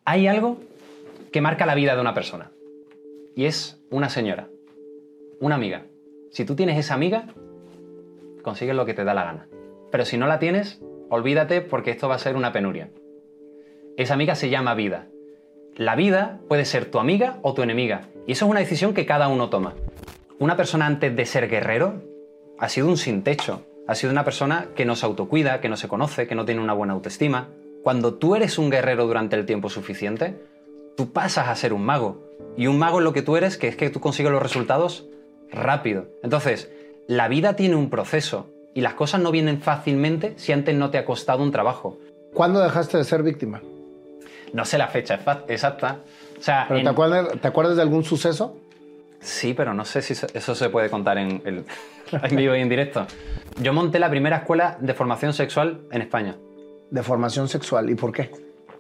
Hay algo que marca la vida de una persona. Y es una señora, una amiga. Si tú tienes esa amiga, consigues lo que te da la gana. Pero si no la tienes, olvídate porque esto va a ser una penuria. Esa amiga se llama vida. La vida puede ser tu amiga o tu enemiga. Y eso es una decisión que cada uno toma. Una persona antes de ser guerrero ha sido un sin techo. Ha sido una persona que no se autocuida, que no se conoce, que no tiene una buena autoestima. Cuando tú eres un guerrero durante el tiempo suficiente, tú pasas a ser un mago. Y un mago es lo que tú eres, que es que tú consigues los resultados rápido. Entonces, la vida tiene un proceso y las cosas no vienen fácilmente si antes no te ha costado un trabajo. ¿Cuándo dejaste de ser víctima? No sé la fecha exacta. O sea, ¿Pero te acuerdas de algún suceso? Sí, pero no sé si eso se puede contar en vivo y en directo. Yo monté la primera escuela de formación sexual en España. De formación sexual. ¿Y por qué?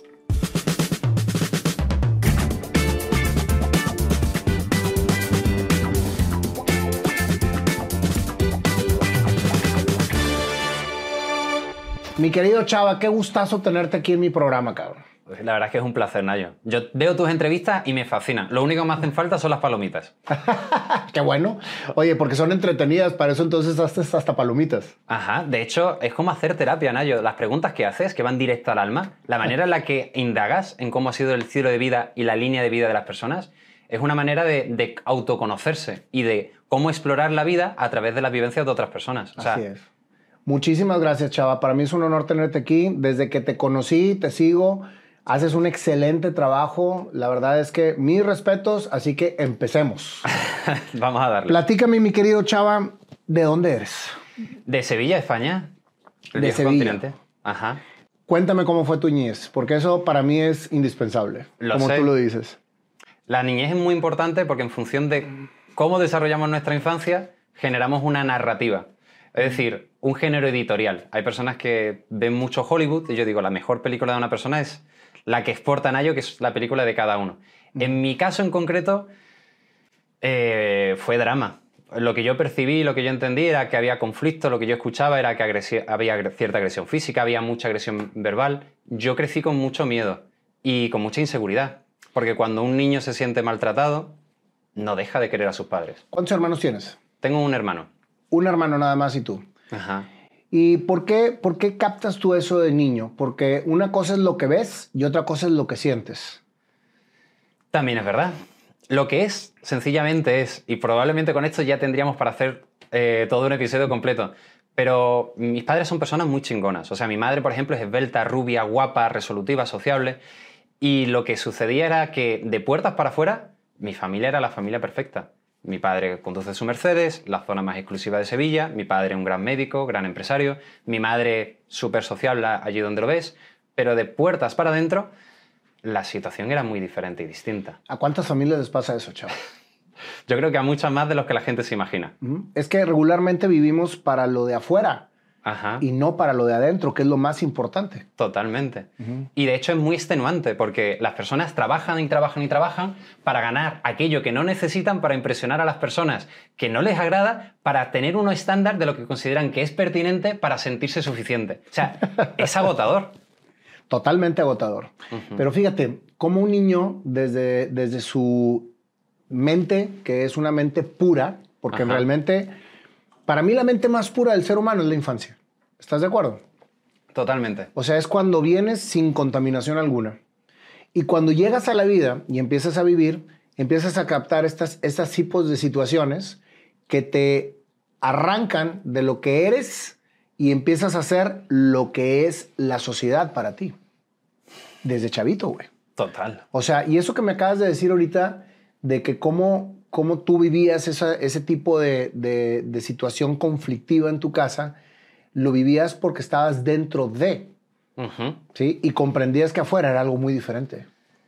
Mi querido Chava, qué gustazo tenerte aquí en mi programa, cabrón. La verdad es que es un placer, Nayo. Yo veo tus entrevistas y me fascinan. Lo único que me hacen falta son las palomitas. Qué bueno. Oye, porque son entretenidas, para eso entonces haces hasta palomitas. Ajá, de hecho, es como hacer terapia, Nayo. Las preguntas que haces, que van directo al alma, la manera en la que indagas en cómo ha sido el estilo de vida y la línea de vida de las personas, es una manera de autoconocerse y de cómo explorar la vida a través de las vivencias de otras personas. O sea, así es. Muchísimas gracias, Chava. Para mí es un honor tenerte aquí. Desde que te conocí, te sigo. Haces un excelente trabajo. La verdad es que mis respetos, así que empecemos. Vamos a darle. Platícame, mi querido Chava, ¿de dónde eres? De Sevilla, España. El de viejo Sevilla. continente. Ajá. Cuéntame cómo fue tu niñez, porque eso para mí es indispensable, como tú lo dices. La niñez es muy importante porque en función de cómo desarrollamos nuestra infancia, generamos una narrativa. Es decir, un género editorial. Hay personas que ven mucho Hollywood y yo digo, la mejor película de una persona es la que exporta Nayo, que es la película de cada uno. En mi caso en concreto, fue drama. Lo que yo percibí, lo que yo entendí era que había conflicto, lo que yo escuchaba era que había cierta agresión física, había mucha agresión verbal. Yo crecí con mucho miedo y con mucha inseguridad, porque cuando un niño se siente maltratado, no deja de querer a sus padres. ¿Cuántos hermanos tienes? Tengo un hermano. Un hermano nada más y tú. Ajá. ¿Y por qué captas tú eso de niño? Porque una cosa es lo que ves y otra cosa es lo que sientes. También es verdad. Lo que es, sencillamente es, y probablemente con esto ya tendríamos para hacer todo un episodio completo, pero mis padres son personas muy chingonas. O sea, mi madre, por ejemplo, es esbelta, rubia, guapa, resolutiva, sociable, y lo que sucedía era que de puertas para afuera, mi familia era la familia perfecta. Mi padre conduce su Mercedes, la zona más exclusiva de Sevilla, mi padre un gran médico, gran empresario, mi madre súper sociable allí donde lo ves, pero de puertas para adentro la situación era muy diferente y distinta. ¿A cuántas familias les pasa eso, Chava? Yo creo que a muchas más de los que la gente se imagina. Es que regularmente vivimos para lo de afuera. Ajá. Y no para lo de adentro, que es lo más importante. Totalmente. Y de hecho es muy extenuante porque las personas trabajan y trabajan y trabajan para ganar aquello que no necesitan para impresionar a las personas que no les agrada, para tener uno estándar de lo que consideran que es pertinente para sentirse suficiente. O sea, es agotador. Totalmente agotador. Pero fíjate, como un niño desde su mente, que es una mente pura, porque realmente, para mí la mente más pura del ser humano es la infancia. ¿Estás de acuerdo? Totalmente. O sea, es cuando vienes sin contaminación alguna. Y cuando llegas a la vida y empiezas a vivir, empiezas a captar estas tipos de situaciones que te arrancan de lo que eres y empiezas a hacer lo que es la sociedad para ti. Desde chavito, güey. Total. O sea, y eso que me acabas de decir ahorita, de que cómo tú vivías ese tipo de situación conflictiva en tu casa, lo vivías porque estabas dentro de, ¿sí? Y comprendías que afuera era algo muy diferente.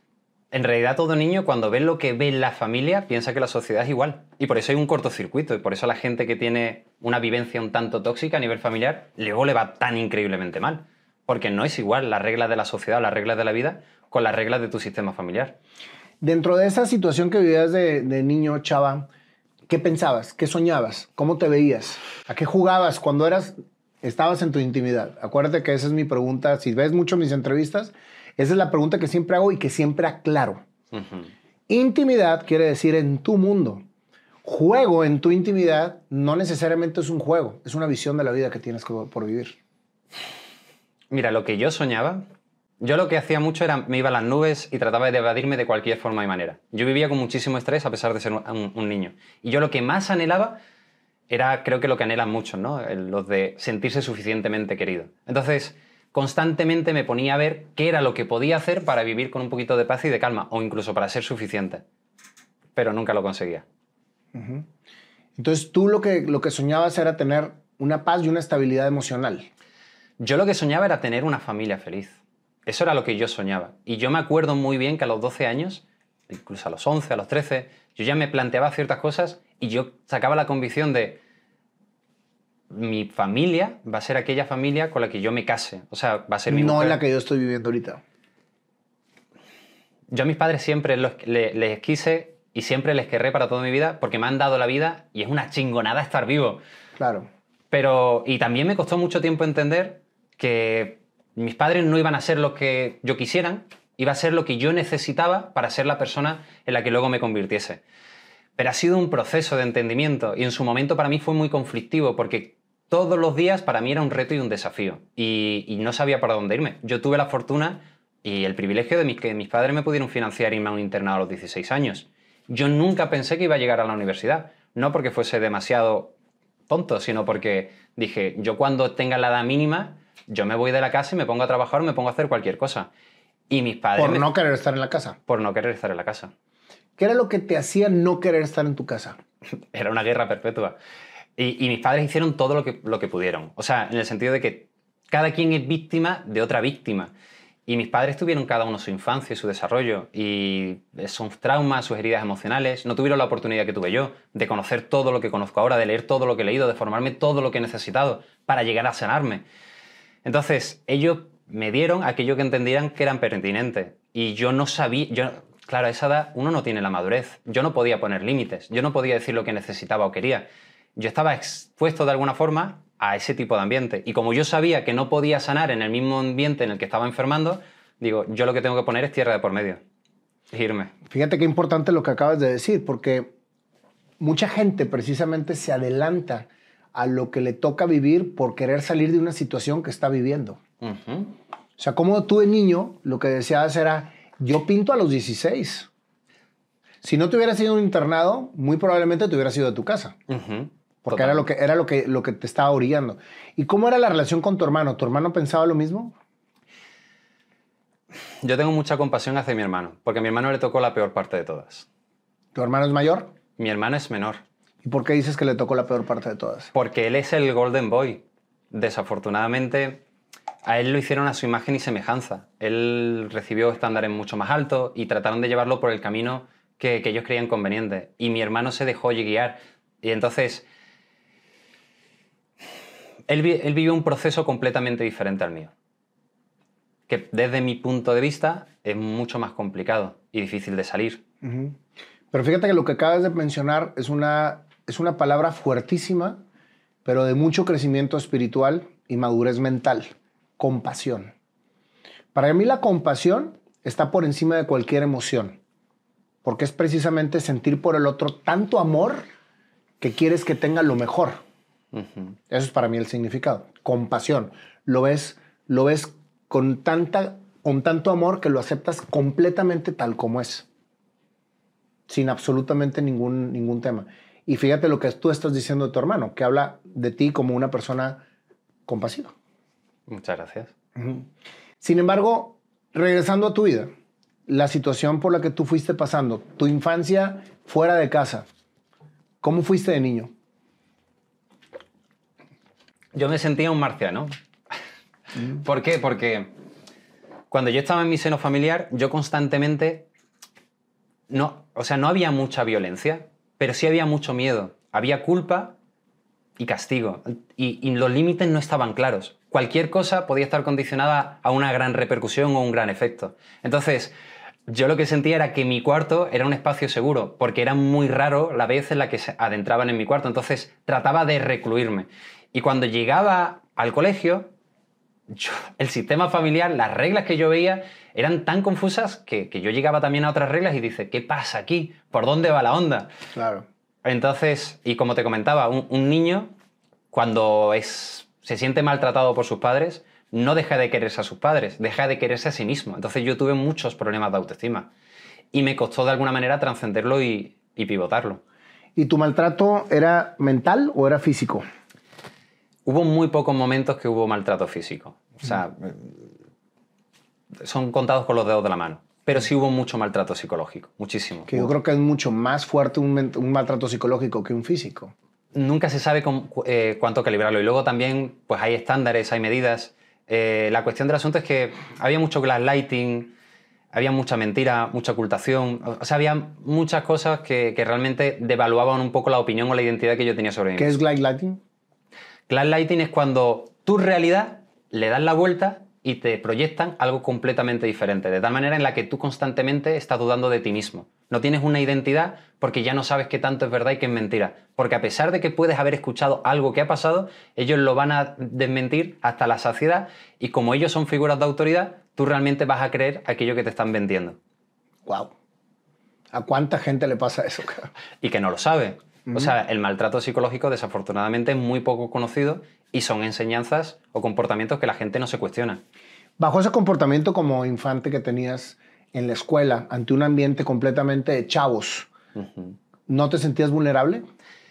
En realidad todo niño cuando ve lo que ve la familia piensa que la sociedad es igual. Y por eso hay un cortocircuito y por eso la gente que tiene una vivencia un tanto tóxica a nivel familiar luego le va tan increíblemente mal. Porque no es igual las reglas de la sociedad o las reglas de la vida con las reglas de tu sistema familiar. Dentro de esa situación que vivías de niño, Chava, ¿qué pensabas? ¿Qué soñabas? ¿Cómo te veías? ¿A qué jugabas cuando estabas en tu intimidad? Acuérdate que esa es mi pregunta. Si ves mucho mis entrevistas, Esa es la pregunta que siempre hago y que siempre aclaro. Ujú. Intimidad quiere decir en tu mundo. Juego en tu intimidad no necesariamente es un juego, es una visión de la vida que tienes por vivir. Mira, lo que yo soñaba, yo lo que hacía mucho era me iba a las nubes y trataba de evadirme de cualquier forma y manera. Yo vivía con muchísimo estrés a pesar de ser un niño. Y yo lo que más anhelaba era, creo que lo que anhelan muchos, ¿no? Los de sentirse suficientemente querido. Entonces, constantemente me ponía a ver qué era lo que podía hacer para vivir con un poquito de paz y de calma, o incluso para ser suficiente. Pero nunca lo conseguía. Uh-huh. Entonces tú lo que soñabas era tener una paz y una estabilidad emocional. Yo lo que soñaba era tener una familia feliz. Eso era lo que yo soñaba. Y yo me acuerdo muy bien que a los 12 años, incluso a los 11, a los 13, yo ya me planteaba ciertas cosas y yo sacaba la convicción de mi familia va a ser aquella familia con la que yo me case. O sea, va a ser mi No mujer. en la que yo estoy viviendo ahorita. Yo a mis padres siempre les quise y siempre les querré para toda mi vida porque me han dado la vida y es una chingonada estar vivo. Claro. Pero, y también me costó mucho tiempo entender que mis padres no iban a ser lo que yo quisieran, iba a ser lo que yo necesitaba para ser la persona en la que luego me convirtiese. Pero ha sido un proceso de entendimiento y en su momento para mí fue muy conflictivo porque todos los días para mí era un reto y un desafío y no sabía para dónde irme. Yo tuve la fortuna y el privilegio de que mis padres me pudieron financiar irme a un internado a los 16 años. Yo nunca pensé que iba a llegar a la universidad, no porque fuese demasiado tonto, sino porque dije, yo cuando tenga la edad mínima, yo me voy de la casa y me pongo a trabajar o me pongo a hacer cualquier cosa. Y mis padres... Por no querer estar en la casa. Por no querer estar en la casa. ¿Qué era lo que te hacía no querer estar en tu casa? Era una guerra perpetua. Y mis padres hicieron todo lo que pudieron. O sea, en el sentido de que cada quien es víctima de otra víctima. Y mis padres tuvieron cada uno su infancia y su desarrollo. Y sus traumas, sus heridas emocionales. No tuvieron la oportunidad que tuve yo de conocer todo lo que conozco ahora, de leer todo lo que he leído, de formarme todo lo que he necesitado para llegar a sanarme. Entonces, ellos me dieron aquello que entendieran que eran pertinente. Y yo no sabía... Claro, a esa edad uno no tiene la madurez. Yo no podía poner límites. Yo no podía decir lo que necesitaba o quería. Yo estaba expuesto de alguna forma a ese tipo de ambiente. Y como yo sabía que no podía sanar en el mismo ambiente en el que estaba enfermando, digo, yo lo que tengo que poner es tierra de por medio. Irme. Fíjate qué importante lo que acabas de decir, porque mucha gente precisamente se adelanta a lo que le toca vivir por querer salir de una situación que está viviendo. Uh-huh. O sea, como tú de niño lo que deseabas era, yo pinto a los 16. Si no te hubieras ido a un internado, muy probablemente te hubieras ido de tu casa. Uh-huh. Porque era lo que te estaba orillando. ¿Y cómo era la relación con tu hermano? ¿Tu hermano pensaba lo mismo? Yo tengo mucha compasión hacia mi hermano, porque a mi hermano le tocó la peor parte de todas. ¿Tu hermano es mayor? Mi hermano es menor. ¿Y por qué dices que le tocó la peor parte de todas? Porque él es el Golden Boy. Desafortunadamente, a él lo hicieron a su imagen y semejanza. Él recibió estándares mucho más altos y trataron de llevarlo por el camino que ellos creían conveniente. Y mi hermano se dejó guiar. Y entonces, él vivió un proceso completamente diferente al mío. Que desde mi punto de vista es mucho más complicado y difícil de salir. Uh-huh. Pero fíjate que lo que acabas de mencionar es una palabra fuertísima, pero de mucho crecimiento espiritual y madurez mental. Compasión. Para mí la compasión está por encima de cualquier emoción, porque es precisamente sentir por el otro tanto amor que quieres que tenga lo mejor. Uh-huh. Eso es para mí el significado. Compasión. Lo ves con tanto amor que lo aceptas completamente tal como es, sin absolutamente ningún tema. Y fíjate lo que tú estás diciendo de tu hermano, que habla de ti como una persona compasiva. Muchas gracias. Uh-huh. Sin embargo, regresando a tu vida, la situación por la que tú fuiste pasando, tu infancia fuera de casa, ¿cómo fuiste de niño? Yo me sentía un marciano. ¿Por qué? Porque cuando yo estaba en mi seno familiar, yo constantemente... No había mucha violencia, pero sí había mucho miedo. Había culpa y castigo. Y los límites no estaban claros. Cualquier cosa podía estar condicionada a una gran repercusión o un gran efecto. Entonces, yo lo que sentía era que mi cuarto era un espacio seguro, porque era muy raro la vez en la que se adentraban en mi cuarto. Entonces, trataba de recluirme. Y cuando llegaba al colegio, el sistema familiar, las reglas que yo veía eran tan confusas que yo llegaba también a otras reglas y dice, ¿qué pasa aquí? ¿Por dónde va la onda? Claro. Entonces, y como te comentaba, un niño cuando se siente maltratado por sus padres, no deja de quererse a sus padres, deja de quererse a sí mismo. Entonces yo tuve muchos problemas de autoestima y me costó de alguna manera trascenderlo y pivotarlo. ¿Y tu maltrato era mental o era físico? Hubo muy pocos momentos que hubo maltrato físico. O sea, son contados con los dedos de la mano. Pero sí hubo mucho maltrato psicológico, muchísimo. Que yo creo que es mucho más fuerte un maltrato psicológico que un físico. Nunca se sabe cuánto calibrarlo. Y luego también pues hay estándares, hay medidas. La cuestión del asunto es que había mucho gaslighting, había mucha mentira, mucha ocultación. O sea, había muchas cosas que realmente devaluaban un poco la opinión o la identidad que yo tenía sobre mí. ¿Qué es gaslighting? Gaslighting es cuando tu realidad le das la vuelta y te proyectan algo completamente diferente, de tal manera en la que tú constantemente estás dudando de ti mismo. No tienes una identidad porque ya no sabes qué tanto es verdad y qué es mentira. Porque a pesar de que puedes haber escuchado algo que ha pasado, ellos lo van a desmentir hasta la saciedad y como ellos son figuras de autoridad, tú realmente vas a creer aquello que te están vendiendo. Wow. ¿A cuánta gente le pasa eso? Y que no lo sabe. O sea, el maltrato psicológico desafortunadamente es muy poco conocido y son enseñanzas o comportamientos que la gente no se cuestiona. Bajo ese comportamiento como infante que tenías en la escuela, ante un ambiente completamente de chavos, ¿no te sentías vulnerable?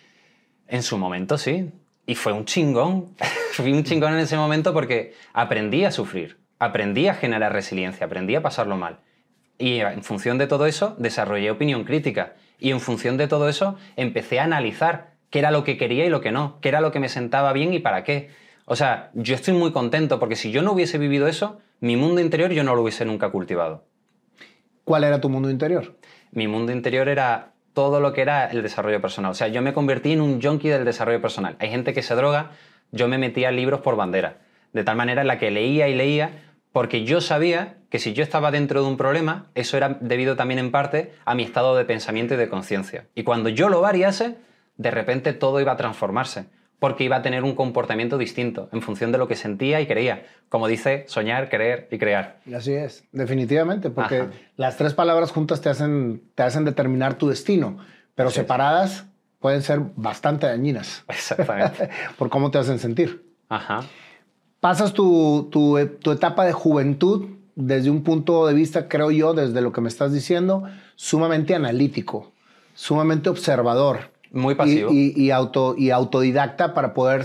En su momento sí. Y fue un chingón. Fui un chingón en ese momento porque aprendí a sufrir, aprendí a generar resiliencia, aprendí a pasarlo mal. Y en función de todo eso desarrollé opinión crítica. Y en función de todo eso empecé a analizar qué era lo que quería y lo que no, qué era lo que me sentaba bien y para qué. O sea, yo estoy muy contento porque si yo no hubiese vivido eso, mi mundo interior yo no lo hubiese nunca cultivado. ¿Cuál era tu mundo interior? Mi mundo interior era todo lo que era el desarrollo personal. O sea, yo me convertí en un junkie del desarrollo personal. Hay gente que se droga, yo me metía libros por bandera. De tal manera en la que leía y leía, porque yo sabía que si yo estaba dentro de un problema, eso era debido también en parte a mi estado de pensamiento y de conciencia. Y cuando yo lo variase, de repente todo iba a transformarse, porque iba a tener un comportamiento distinto en función de lo que sentía y creía. Como dice, soñar, querer y crear. Y así es, definitivamente, porque Ajá. las tres palabras juntas te hacen determinar tu destino, pero Así es. separadas pueden ser bastante dañinas. Exactamente. Por cómo te hacen sentir. Ajá. Pasas tu etapa de juventud desde un punto de vista, creo yo, desde lo que me estás diciendo, sumamente analítico, sumamente observador. Muy pasivo. Y autodidacta para poder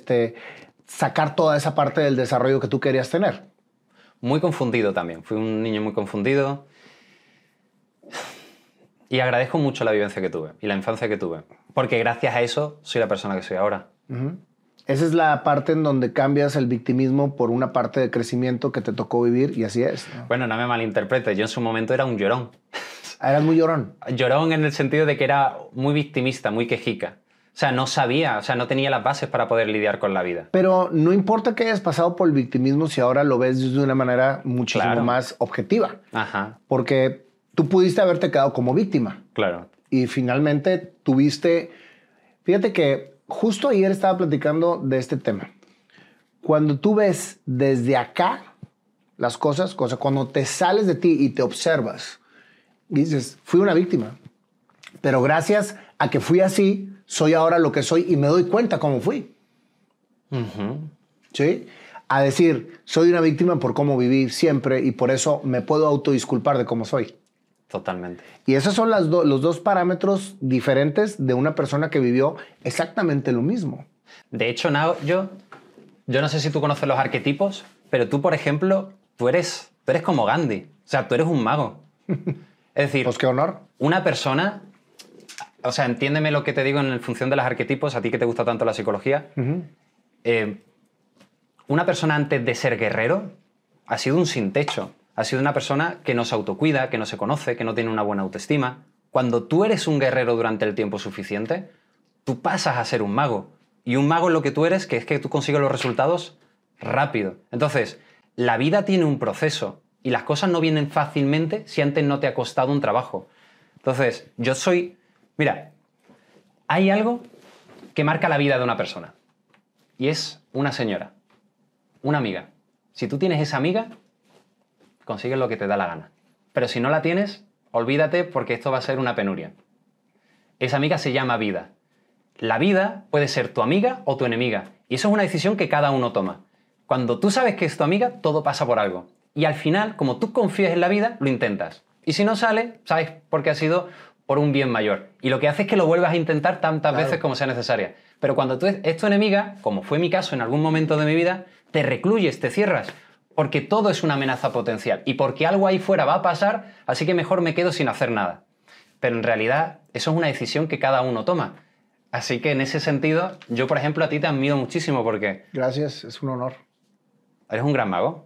sacar toda esa parte del desarrollo que tú querías tener. Muy confundido también. Fui un niño muy confundido. Y agradezco mucho la vivencia que tuve y la infancia que tuve. Porque gracias a eso soy la persona que soy ahora. Esa es la parte en donde cambias el victimismo por una parte de crecimiento que te tocó vivir y así es, ¿no? Bueno, no me malinterpretes. Yo en su momento era un llorón. Eras muy llorón. Llorón en el sentido de que era muy victimista, muy quejica. O sea, no sabía, o sea, no tenía las bases para poder lidiar con la vida. Pero no importa que hayas pasado por el victimismo si ahora lo ves de una manera muchísimo más objetiva. Ajá. Porque tú pudiste haberte quedado como víctima. Claro. Y finalmente tuviste... Fíjate que justo ayer estaba platicando de este tema. Cuando tú ves desde acá las cosas, cuando te sales de ti y te observas, y dices, fui una víctima, pero gracias a que fui así, soy ahora lo que soy y me doy cuenta cómo fui. ¿Sí? A decir, soy una víctima por cómo viví siempre y por eso me puedo autodisculpar de cómo soy. Totalmente. Y esos son los dos parámetros diferentes de una persona que vivió exactamente lo mismo. De hecho, Nao, yo no sé si tú conoces los arquetipos, pero tú, por ejemplo, tú eres como Gandhi. O sea, tú eres un mago. Es decir, Pues qué honor. una persona... O sea, entiéndeme lo que te digo en función de los arquetipos, a ti que te gusta tanto la psicología. Una persona antes de ser guerrero ha sido un sin techo. Ha sido una persona que no se autocuida, que no se conoce, que no tiene una buena autoestima. Cuando tú eres un guerrero durante el tiempo suficiente, tú pasas a ser un mago. Y un mago es lo que tú eres, que es que tú consigues los resultados rápido. Entonces, la vida tiene un proceso y las cosas no vienen fácilmente si antes no te ha costado un trabajo. Entonces, yo soy... Mira, hay algo que marca la vida de una persona y es una señora, una amiga. Si tú tienes esa amiga, consigues lo que te da la gana. Pero si no la tienes, olvídate porque esto va a ser una penuria. Esa amiga se llama vida. La vida puede ser tu amiga o tu enemiga. Y eso es una decisión que cada uno toma. Cuando tú sabes que es tu amiga, todo pasa por algo. Y al final, como tú confías en la vida, lo intentas. Y si no sale, sabes por qué ha sido por un bien mayor. Y lo que hace es que lo vuelvas a intentar tantas veces como sea necesaria. Pero cuando tú es tu enemiga, como fue mi caso en algún momento de mi vida, te recluyes, te cierras. Porque todo es una amenaza potencial. Y porque algo ahí fuera va a pasar, así que mejor me quedo sin hacer nada. Pero en realidad, eso es una decisión que cada uno toma. Así que en ese sentido, yo, por ejemplo, a ti te admiro muchísimo porque... Gracias, es un honor. Eres un gran mago.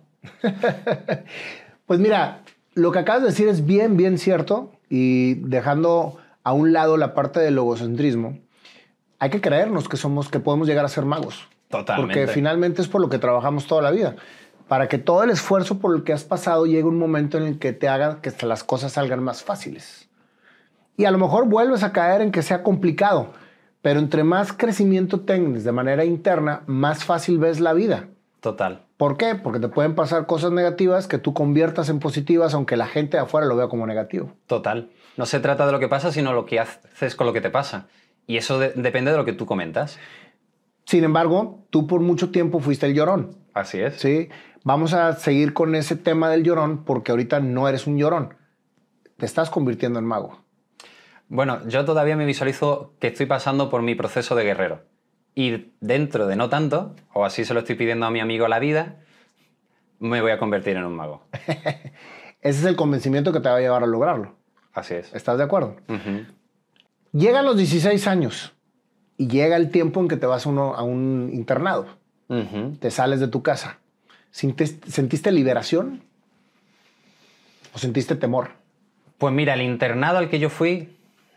Pues mira, lo que acabas de decir es bien, bien cierto. Y dejando a un lado la parte del logocentrismo, hay que creernos que podemos llegar a ser magos. Totalmente. Porque finalmente es por lo que trabajamos toda la vida. Para que todo el esfuerzo por el que has pasado llegue un momento en el que te haga que las cosas salgan más fáciles. Y a lo mejor vuelves a caer en que sea complicado, pero entre más crecimiento tengas de manera interna, más fácil ves la vida. Total. ¿Por qué? Porque te pueden pasar cosas negativas que tú conviertas en positivas, aunque la gente de afuera lo vea como negativo. Total. No se trata de lo que pasa, sino lo que haces con lo que te pasa. Y eso depende de lo que tú comentas. Sin embargo, tú por mucho tiempo fuiste el llorón. Así es. ¿Sí? Vamos a seguir con ese tema del llorón porque ahorita no eres un llorón. Te estás convirtiendo en mago. Bueno, yo todavía me visualizo que estoy pasando por mi proceso de guerrero. Y dentro de no tanto, o así se lo estoy pidiendo a mi amigo la vida, me voy a convertir en un mago. Ese es el convencimiento que te va a llevar a lograrlo. Así es. ¿Estás de acuerdo? Llegan los 16 años y llega el tiempo en que te vas a un internado. Te sales de tu casa. ¿Sentiste liberación o sentiste temor? Pues mira, el internado al que yo fui,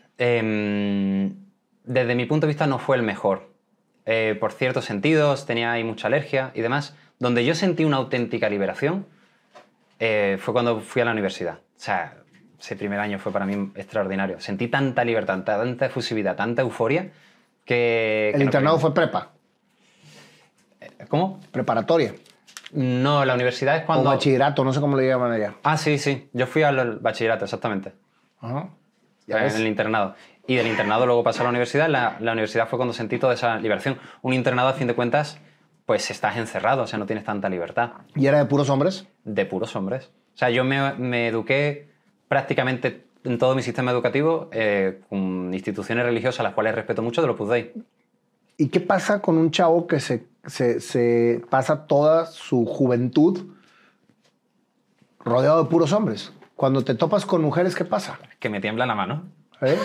desde mi punto de vista no fue el mejor. Por ciertos sentidos, tenía ahí mucha alergia y demás. Donde yo sentí una auténtica liberación fue cuando fui a la universidad. O sea, ese primer año fue para mí extraordinario. Sentí tanta libertad, tanta efusividad, tanta euforia que... ¿El internado fue prepa? ¿Cómo? Preparatoria. No, la universidad es cuando... O bachillerato, no sé cómo le llaman allá. Ah, sí, sí. Yo fui al bachillerato, exactamente. Ajá. En el internado. Y del internado luego pasé a la universidad. La universidad fue cuando sentí toda esa liberación. Un internado, a fin de cuentas, pues estás encerrado, o sea, no tienes tanta libertad. ¿Y era de puros hombres? De puros hombres. O sea, yo me eduqué prácticamente en todo mi sistema educativo con instituciones religiosas, las cuales respeto mucho, de Opus Dei. ¿Y qué pasa con un chavo que se pasa toda su juventud rodeado de puros hombres? Cuando te topas con mujeres, ¿qué pasa? Que me tiembla la mano. ¿Eh?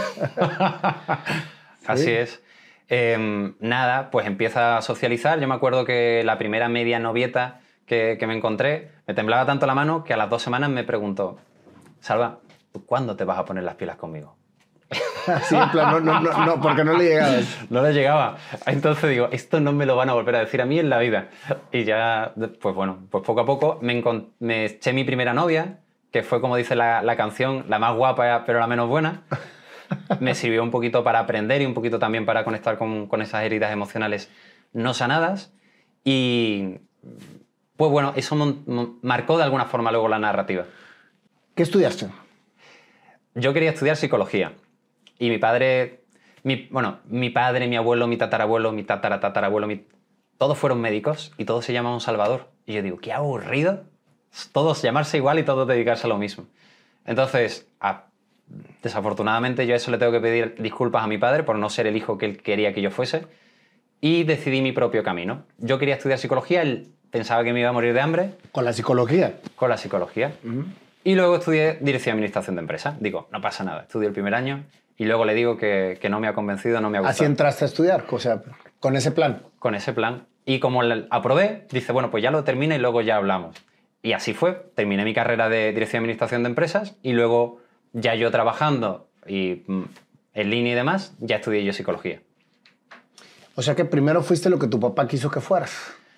Así es. Nada, pues empieza a socializar. Yo me acuerdo que la primera media novieta que me encontré, me temblaba tanto la mano que a las 2 semanas me preguntó: Salva, ¿tú cuándo te vas a poner las pilas conmigo? Sí, en plan, no, porque no le llegabas. No le llegaba. Entonces digo, esto no me lo van a volver a decir a mí en la vida. Y ya, pues bueno, pues poco a poco me eché mi primera novia, que fue, como dice la canción, la más guapa pero la menos buena. Me sirvió un poquito para aprender y un poquito también para conectar con esas heridas emocionales no sanadas. Y pues bueno, eso marcó de alguna forma luego la narrativa. ¿Qué estudiaste? Yo quería estudiar psicología. Y mi padre, mi abuelo, mi tatarabuelo, mi tatarabuelo, todos fueron médicos y todos se llamaban Salvador. Y yo digo, qué aburrido todos llamarse igual y todos dedicarse a lo mismo. Entonces, desafortunadamente yo a eso le tengo que pedir disculpas a mi padre por no ser el hijo que él quería que yo fuese, y decidí mi propio camino. Yo quería estudiar psicología, él pensaba que me iba a morir de hambre. ¿Con la psicología? Con la psicología. Y luego estudié Dirección y Administración de Empresas. Digo, no pasa nada, estudié el primer año y luego le digo que no me ha convencido, no me ha gustado. ¿Así entraste a estudiar? O sea, con ese plan. Con ese plan. Y como aprobé, dice, bueno, pues ya lo termina y luego ya hablamos. Y así fue. Terminé mi carrera de Dirección y Administración de Empresas y luego, ya yo trabajando y en línea y demás, ya estudié yo psicología. O sea que primero fuiste lo que tu papá quiso que fueras.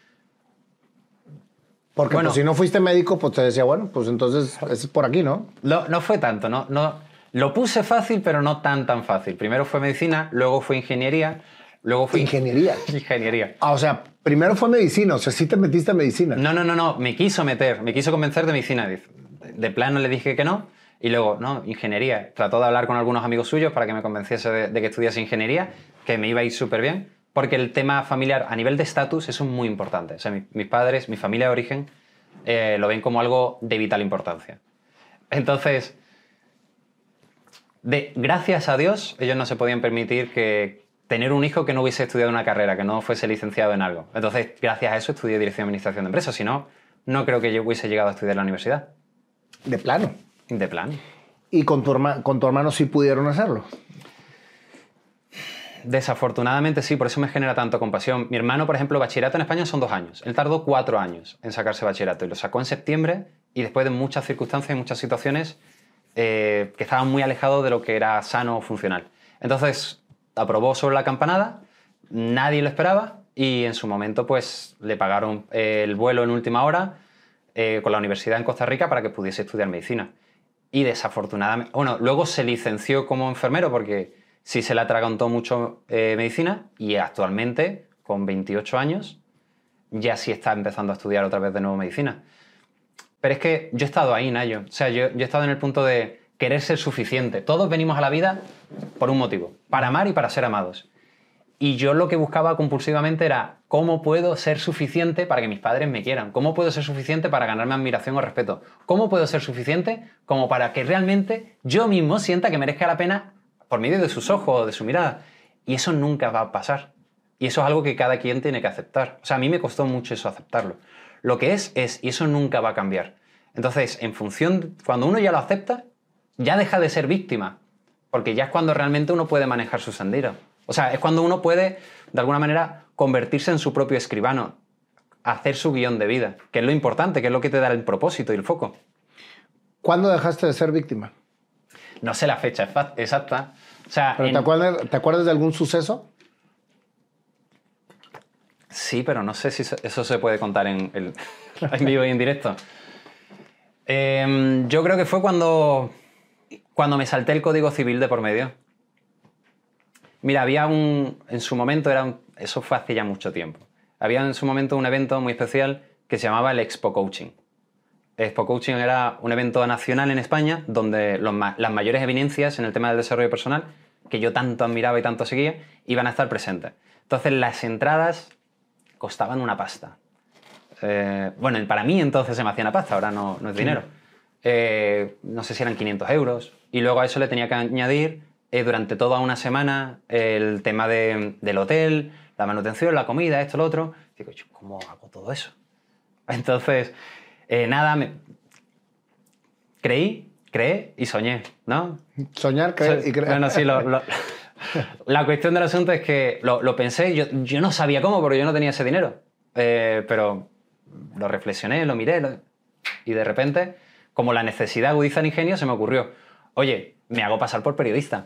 Porque bueno, pues, si no fuiste médico, pues te decía, bueno, pues entonces es por aquí, ¿no? No fue tanto, no. Lo puse fácil, pero no tan fácil. Primero fue medicina, luego fue ingeniería, Luego fui... Ingeniería. Ingeniería. Ah, o sea, primero fue medicina, o sea, sí te metiste a medicina. No, me quiso convencer de medicina. De plano le dije que no, y luego, no, ingeniería. Trató de hablar con algunos amigos suyos para que me convenciese de que estudiase ingeniería, que me iba a ir súper bien, porque el tema familiar, a nivel de estatus, eso es muy importante. O sea, mis padres, mi familia de origen, lo ven como algo de vital importancia. Entonces, gracias a Dios, ellos no se podían permitir tener un hijo que no hubiese estudiado una carrera, que no fuese licenciado en algo. Entonces, gracias a eso estudié Dirección de Administración de Empresas. Si no, no creo que yo hubiese llegado a estudiar en la universidad. De plano. De plano. ¿Y con tu hermano sí pudieron hacerlo? Desafortunadamente sí, por eso me genera tanto compasión. Mi hermano, por ejemplo, bachillerato en España son 2 años. Él tardó 4 años en sacarse bachillerato y lo sacó en septiembre, y después de muchas circunstancias y muchas situaciones que estaban muy alejados de lo que era sano o funcional. Entonces, aprobó sobre la campanada, nadie lo esperaba, y en su momento pues le pagaron el vuelo en última hora con la universidad en Costa Rica para que pudiese estudiar medicina. Y desafortunadamente, bueno, luego se licenció como enfermero porque sí se le atragantó mucho medicina, y actualmente, con 28 años, ya sí está empezando a estudiar otra vez de nuevo medicina. Pero es que yo he estado ahí, Nayo. O sea, yo he estado en el punto de querer ser suficiente. Todos venimos a la vida por un motivo, para amar y para ser amados. Y yo lo que buscaba compulsivamente era cómo puedo ser suficiente para que mis padres me quieran, cómo puedo ser suficiente para ganarme admiración o respeto, cómo puedo ser suficiente como para que realmente yo mismo sienta que merezca la pena por medio de sus ojos o de su mirada. Y eso nunca va a pasar. Y eso es algo que cada quien tiene que aceptar. O sea, a mí me costó mucho eso, aceptarlo. Lo que es, y eso nunca va a cambiar. Entonces, en función, cuando uno ya lo acepta, ya deja de ser víctima, porque ya es cuando realmente uno puede manejar su sendero. O sea, es cuando uno puede, de alguna manera, convertirse en su propio escribano, hacer su guión de vida, que es lo importante, que es lo que te da el propósito y el foco. ¿Cuándo dejaste de ser víctima? No sé la fecha exacta. O sea, ¿Pero te acuerdas de algún suceso? Sí, pero no sé si eso se puede contar en vivo y en directo. Yo creo que fue cuando me salté el Código Civil de por medio. Mira, había en su momento, eso fue hace ya mucho tiempo, había en su momento un evento muy especial que se llamaba el Expo Coaching. Expo Coaching era un evento nacional en España donde las mayores eminencias en el tema del desarrollo personal, que yo tanto admiraba y tanto seguía, iban a estar presentes. Entonces las entradas costaban una pasta. Bueno, para mí entonces se me hacía una pasta, ahora no es dinero. No sé si eran 500 euros. Y luego a eso le tenía que añadir durante toda una semana el tema del hotel, la manutención, la comida, esto, lo otro. Digo, ¿cómo hago todo eso? Entonces, nada, creí y soñé, ¿no? Soñar, creer y creer. Bueno, sí, la cuestión del asunto es que lo pensé, yo no sabía cómo, porque yo no tenía ese dinero. Pero lo reflexioné, lo miré, y de repente, como la necesidad agudiza el ingenio, se me ocurrió, oye, me hago pasar por periodista.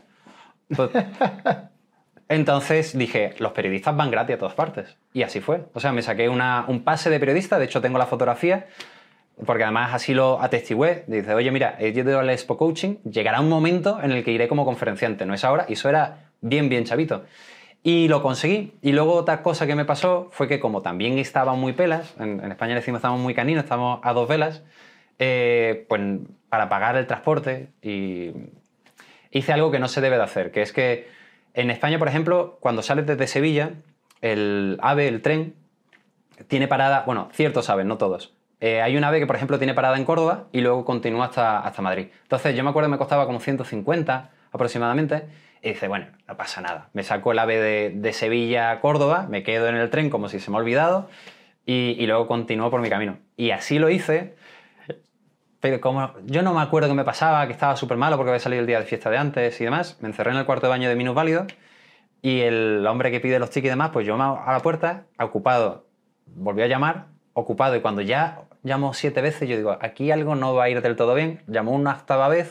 Entonces dije, los periodistas van gratis a todas partes. Y así fue. O sea, me saqué un pase de periodista, de hecho tengo la fotografía, porque además así lo atestigué. Dice, oye, mira, he ido al Expo Coaching, llegará un momento en el que iré como conferenciante, no es ahora, y eso era bien chavito. Y lo conseguí. Y luego otra cosa que me pasó fue que como también estaba muy pelas, en España le decimos estamos muy caninos, estamos a 2 velas, pues para pagar el transporte hice algo que no se debe de hacer, que es que en España, por ejemplo, cuando sales desde Sevilla, el AVE, el tren, tiene parada, bueno, ciertos AVEs, no todos. Hay un AVE que, por ejemplo, tiene parada en Córdoba y luego continúa hasta Madrid. Entonces yo me acuerdo que me costaba como 150 aproximadamente. Y dice, bueno, no pasa nada. Me saco el AVE de Sevilla a Córdoba, me quedo en el tren como si se me ha olvidado y luego continúo por mi camino. Y así lo hice, pero como yo no me acuerdo qué me pasaba, que estaba súper malo porque había salido el día de fiesta de antes y demás, me encerré en el cuarto de baño de minusválido y el hombre que pide los tickets y demás, pues yo a la puerta, ocupado, volví a llamar, ocupado, y cuando ya llamo 7 veces, yo digo, aquí algo no va a ir del todo bien, llamó una 8ª vez.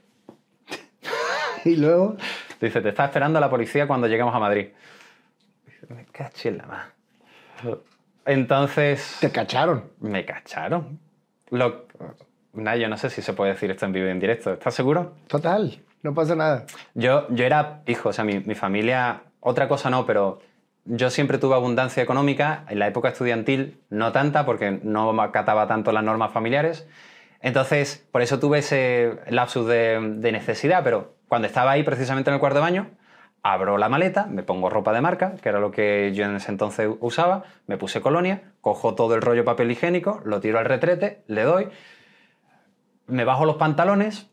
Y luego... Dice, te está esperando la policía cuando lleguemos a Madrid. Dice, me caché en la mano. Entonces... ¿Te cacharon? Me cacharon. Yo no sé si se puede decir esto en vivo y en directo. ¿Estás seguro? Total, no pasa nada. Yo era hijo, o sea, mi familia... Otra cosa no, pero yo siempre tuve abundancia económica, en la época estudiantil no tanta, porque no acataba tanto las normas familiares. Entonces, por eso tuve ese lapsus de necesidad, pero cuando estaba ahí precisamente en el cuarto de baño, abro la maleta, me pongo ropa de marca, que era lo que yo en ese entonces usaba, me puse colonia, cojo todo el rollo papel higiénico, lo tiro al retrete, le doy, me bajo los pantalones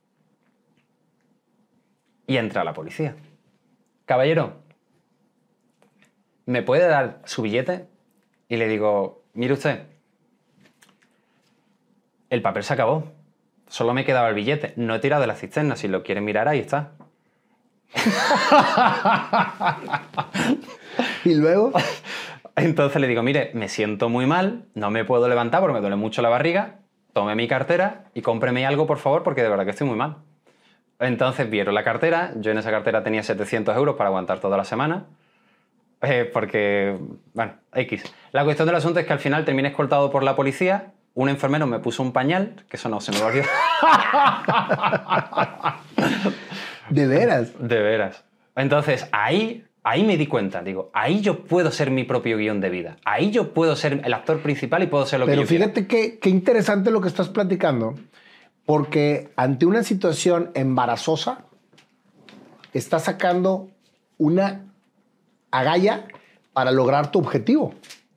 y entra la policía. Caballero, ¿me puede dar su billete? Y le digo, mire usted, el papel se acabó, solo me quedaba el billete, no he tirado de la cisterna, si lo quieren mirar ahí está. ¿Y luego? Entonces le digo, mire, me siento muy mal, no me puedo levantar porque me duele mucho la barriga, tome mi cartera y cómpreme algo, por favor, porque de verdad que estoy muy mal. Entonces vieron la cartera, yo en esa cartera tenía 700 euros para aguantar toda la semana, porque, bueno, X. La cuestión del asunto es que al final terminé escoltado por la policía, un enfermero me puso un pañal, que eso no se me va a olvidar. ¿De veras? De veras. Entonces, ahí me di cuenta, digo, ahí yo puedo ser mi propio guión de vida. Ahí yo puedo ser el actor principal y puedo ser lo que yo quiera. Pero fíjate qué interesante lo que estás platicando, porque ante una situación embarazosa, estás sacando una agalla para lograr tu objetivo.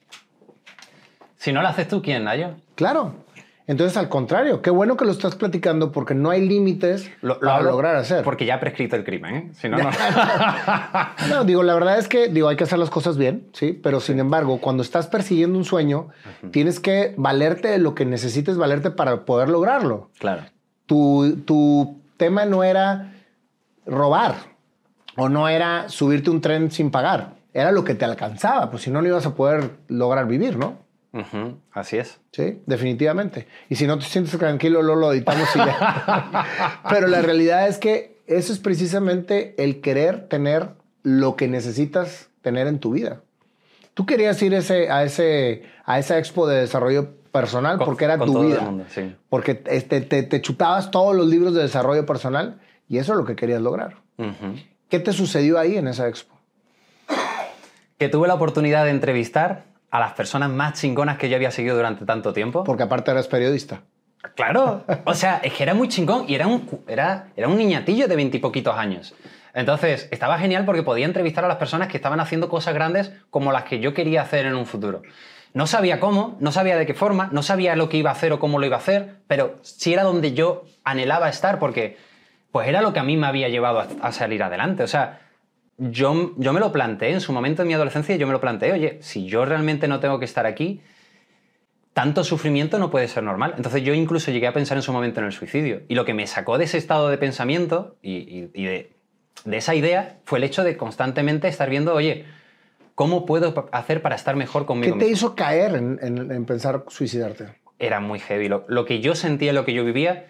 Si no lo haces tú, ¿quién, Nayo? Claro. Entonces, al contrario, qué bueno que lo estás platicando porque no hay límites para lograr hacer. Porque ya ha prescrito el crimen, ¿eh? Si no, no. No, digo, la verdad es que hay que hacer las cosas bien, ¿sí? Pero sin embargo, cuando estás persiguiendo un sueño, tienes que valerte de lo que necesites valerte para poder lograrlo. Claro. Tu tema no era robar o no era subirte un tren sin pagar. Era lo que te alcanzaba, pues si no, no ibas a poder lograr vivir, ¿no? Así es. Sí, definitivamente. Y si no te sientes tranquilo, lo editamos y ya. Pero la realidad es que eso es precisamente el querer tener lo que necesitas tener en tu vida. Tú querías ir a esa expo de desarrollo personal porque era tu vida. Mundo, sí. Porque te chutabas todos los libros de desarrollo personal y eso es lo que querías lograr. ¿Qué te sucedió ahí en esa expo? Que tuve la oportunidad de entrevistar a las personas más chingonas que yo había seguido durante tanto tiempo. Porque aparte eras periodista. Claro. O sea, es que era muy chingón y era un niñatillo de 20 y poquitos años. Entonces, estaba genial porque podía entrevistar a las personas que estaban haciendo cosas grandes como las que yo quería hacer en un futuro. No sabía cómo, no sabía de qué forma, no sabía lo que iba a hacer o cómo lo iba a hacer, pero sí era donde yo anhelaba estar porque pues era lo que a mí me había llevado a salir adelante. O sea, yo me lo planteé en su momento en mi adolescencia, yo me lo planteé, oye, si yo realmente no tengo que estar aquí, tanto sufrimiento no puede ser normal. Entonces yo incluso llegué a pensar en su momento en el suicidio. Y lo que me sacó de ese estado de pensamiento y de esa idea fue el hecho de constantemente estar viendo, oye, ¿cómo puedo hacer para estar mejor conmigo mismo? ¿Qué te hizo caer en pensar suicidarte? Era muy heavy. Lo que yo sentía, lo que yo vivía,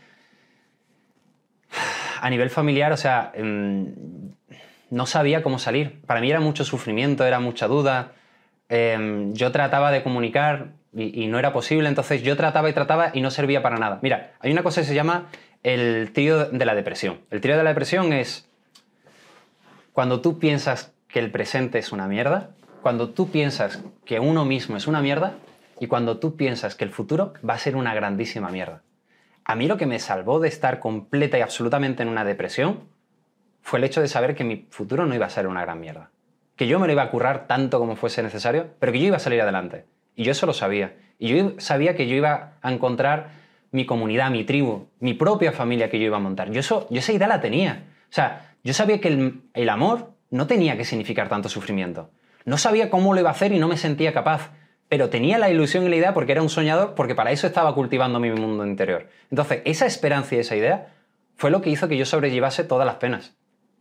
a nivel familiar, o sea, no sabía cómo salir. Para mí era mucho sufrimiento, era mucha duda. Yo trataba de comunicar y no era posible, entonces yo trataba y no servía para nada. Mira, hay una cosa que se llama el trío de la depresión. El trío de la depresión es cuando tú piensas que el presente es una mierda, cuando tú piensas que uno mismo es una mierda y cuando tú piensas que el futuro va a ser una grandísima mierda. A mí lo que me salvó de estar completa y absolutamente en una depresión fue el hecho de saber que mi futuro no iba a ser una gran mierda. Que yo me lo iba a currar tanto como fuese necesario, pero que yo iba a salir adelante. Y yo eso lo sabía. Y yo sabía que yo iba a encontrar mi comunidad, mi tribu, mi propia familia que yo iba a montar. Yo esa idea la tenía. O sea, yo sabía que el amor no tenía que significar tanto sufrimiento. No sabía cómo lo iba a hacer y no me sentía capaz. Pero tenía la ilusión y la idea porque era un soñador, porque para eso estaba cultivando mi mundo interior. Entonces, esa esperanza y esa idea fue lo que hizo que yo sobrellevase todas las penas.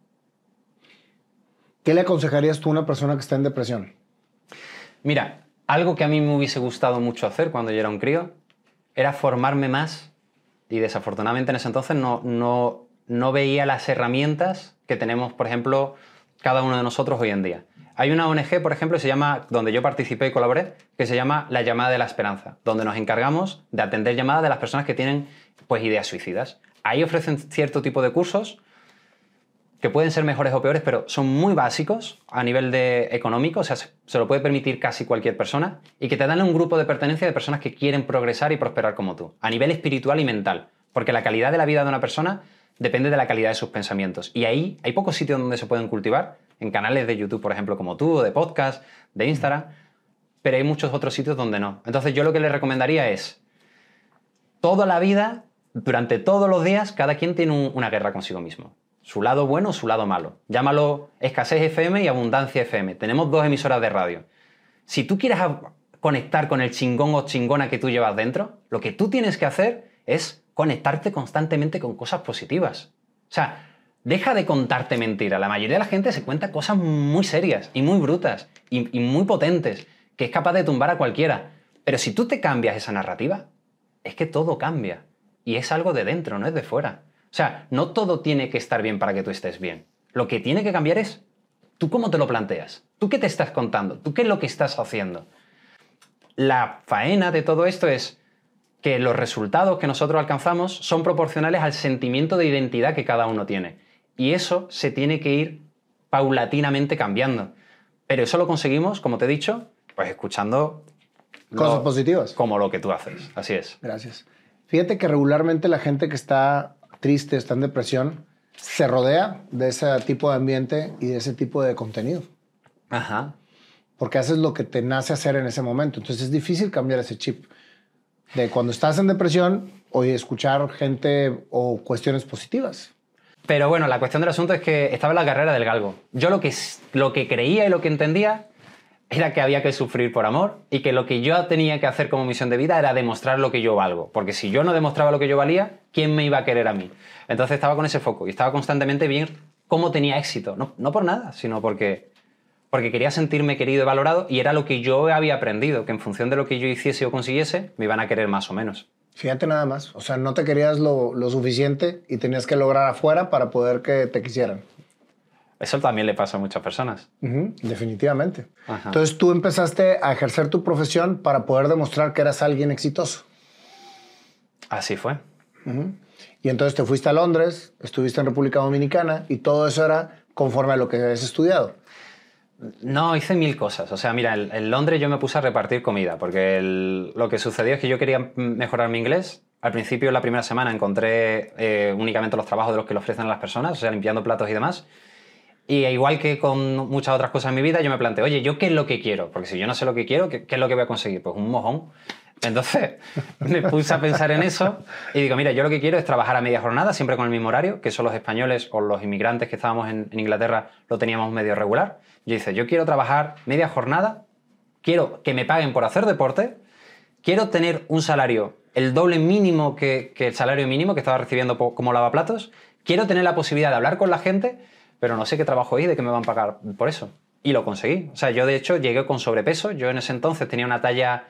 ¿Qué le aconsejarías tú a una persona que está en depresión? Mira, algo que a mí me hubiese gustado mucho hacer cuando yo era un crío era formarme más y desafortunadamente en ese entonces no veía las herramientas que tenemos, por ejemplo, cada uno de nosotros hoy en día. Hay una ONG, por ejemplo, donde yo participé y colaboré, que se llama La Llamada de la Esperanza, donde nos encargamos de atender llamadas de las personas que tienen pues, ideas suicidas. Ahí ofrecen cierto tipo de cursos que pueden ser mejores o peores, pero son muy básicos a nivel de económico, o sea, se lo puede permitir casi cualquier persona, y que te dan un grupo de pertenencia de personas que quieren progresar y prosperar como tú, a nivel espiritual y mental, porque la calidad de la vida de una persona depende de la calidad de sus pensamientos. Y ahí hay pocos sitios donde se pueden cultivar, en canales de YouTube, por ejemplo, como tú, o de podcast, de Instagram, pero hay muchos otros sitios donde no. Entonces yo lo que les recomendaría es, toda la vida, durante todos los días, cada quien tiene una guerra consigo mismo. Su lado bueno, su lado malo. Llámalo Escasez FM y Abundancia FM. Tenemos 2 emisoras de radio. Si tú quieres conectar con el chingón o chingona que tú llevas dentro, lo que tú tienes que hacer es conectarte constantemente con cosas positivas. O sea, deja de contarte mentiras. La mayoría de la gente se cuenta cosas muy serias y muy brutas y muy potentes, que es capaz de tumbar a cualquiera. Pero si tú te cambias esa narrativa, es que todo cambia. Y es algo de dentro, no es de fuera. O sea, no todo tiene que estar bien para que tú estés bien. Lo que tiene que cambiar es tú cómo te lo planteas. ¿Tú qué te estás contando? ¿Tú qué es lo que estás haciendo? La faena de todo esto es que los resultados que nosotros alcanzamos son proporcionales al sentimiento de identidad que cada uno tiene. Y eso se tiene que ir paulatinamente cambiando. Pero eso lo conseguimos, como te he dicho, pues escuchando cosas positivas. Como lo que tú haces. Así es. Gracias. Fíjate que regularmente la gente que está triste, está en depresión, se rodea de ese tipo de ambiente y de ese tipo de contenido. Ajá. Porque haces lo que te nace hacer en ese momento. Entonces es difícil cambiar ese chip. De cuando estás en depresión, o escuchar gente o cuestiones positivas. Pero bueno, la cuestión del asunto es que estaba en la carrera del galgo. Yo lo que creía y lo que entendía era que había que sufrir por amor y que lo que yo tenía que hacer como misión de vida era demostrar lo que yo valgo. Porque si yo no demostraba lo que yo valía, ¿quién me iba a querer a mí? Entonces estaba con ese foco y estaba constantemente viendo cómo tenía éxito. No por nada, sino porque quería sentirme querido y valorado, y era lo que yo había aprendido, que en función de lo que yo hiciese o consiguiese, me iban a querer más o menos. Fíjate nada más. O sea, no te querías lo suficiente y tenías que lograr afuera para poder que te quisieran. Eso también le pasa a muchas personas. Definitivamente. Ajá. Entonces tú empezaste a ejercer tu profesión para poder demostrar que eras alguien exitoso. Así fue. Y entonces te fuiste a Londres, estuviste en República Dominicana y todo eso era conforme a lo que habías estudiado. No, hice 1000 cosas. O sea, mira, en Londres yo me puse a repartir comida porque lo que sucedió es que yo quería mejorar mi inglés. Al principio, la primera semana, encontré únicamente los trabajos de los que le ofrecen a las personas, o sea, limpiando platos y demás. Y igual que con muchas otras cosas en mi vida, yo me planteé, oye, ¿yo qué es lo que quiero? Porque si yo no sé lo que quiero, ¿qué es lo que voy a conseguir? Pues un mojón. Entonces me puse a pensar en eso y digo, mira, yo lo que quiero es trabajar a media jornada, siempre con el mismo horario, que son los españoles o los inmigrantes que estábamos en Inglaterra, lo teníamos medio regular. Yo dije, yo quiero trabajar media jornada, quiero que me paguen por hacer deporte, quiero tener un salario, el doble mínimo que el salario mínimo que estaba recibiendo como lavaplatos, quiero tener la posibilidad de hablar con la gente, pero no sé qué trabajo hay, de qué me van a pagar por eso. Y lo conseguí. O sea, yo de hecho llegué con sobrepeso. Yo en ese entonces tenía una talla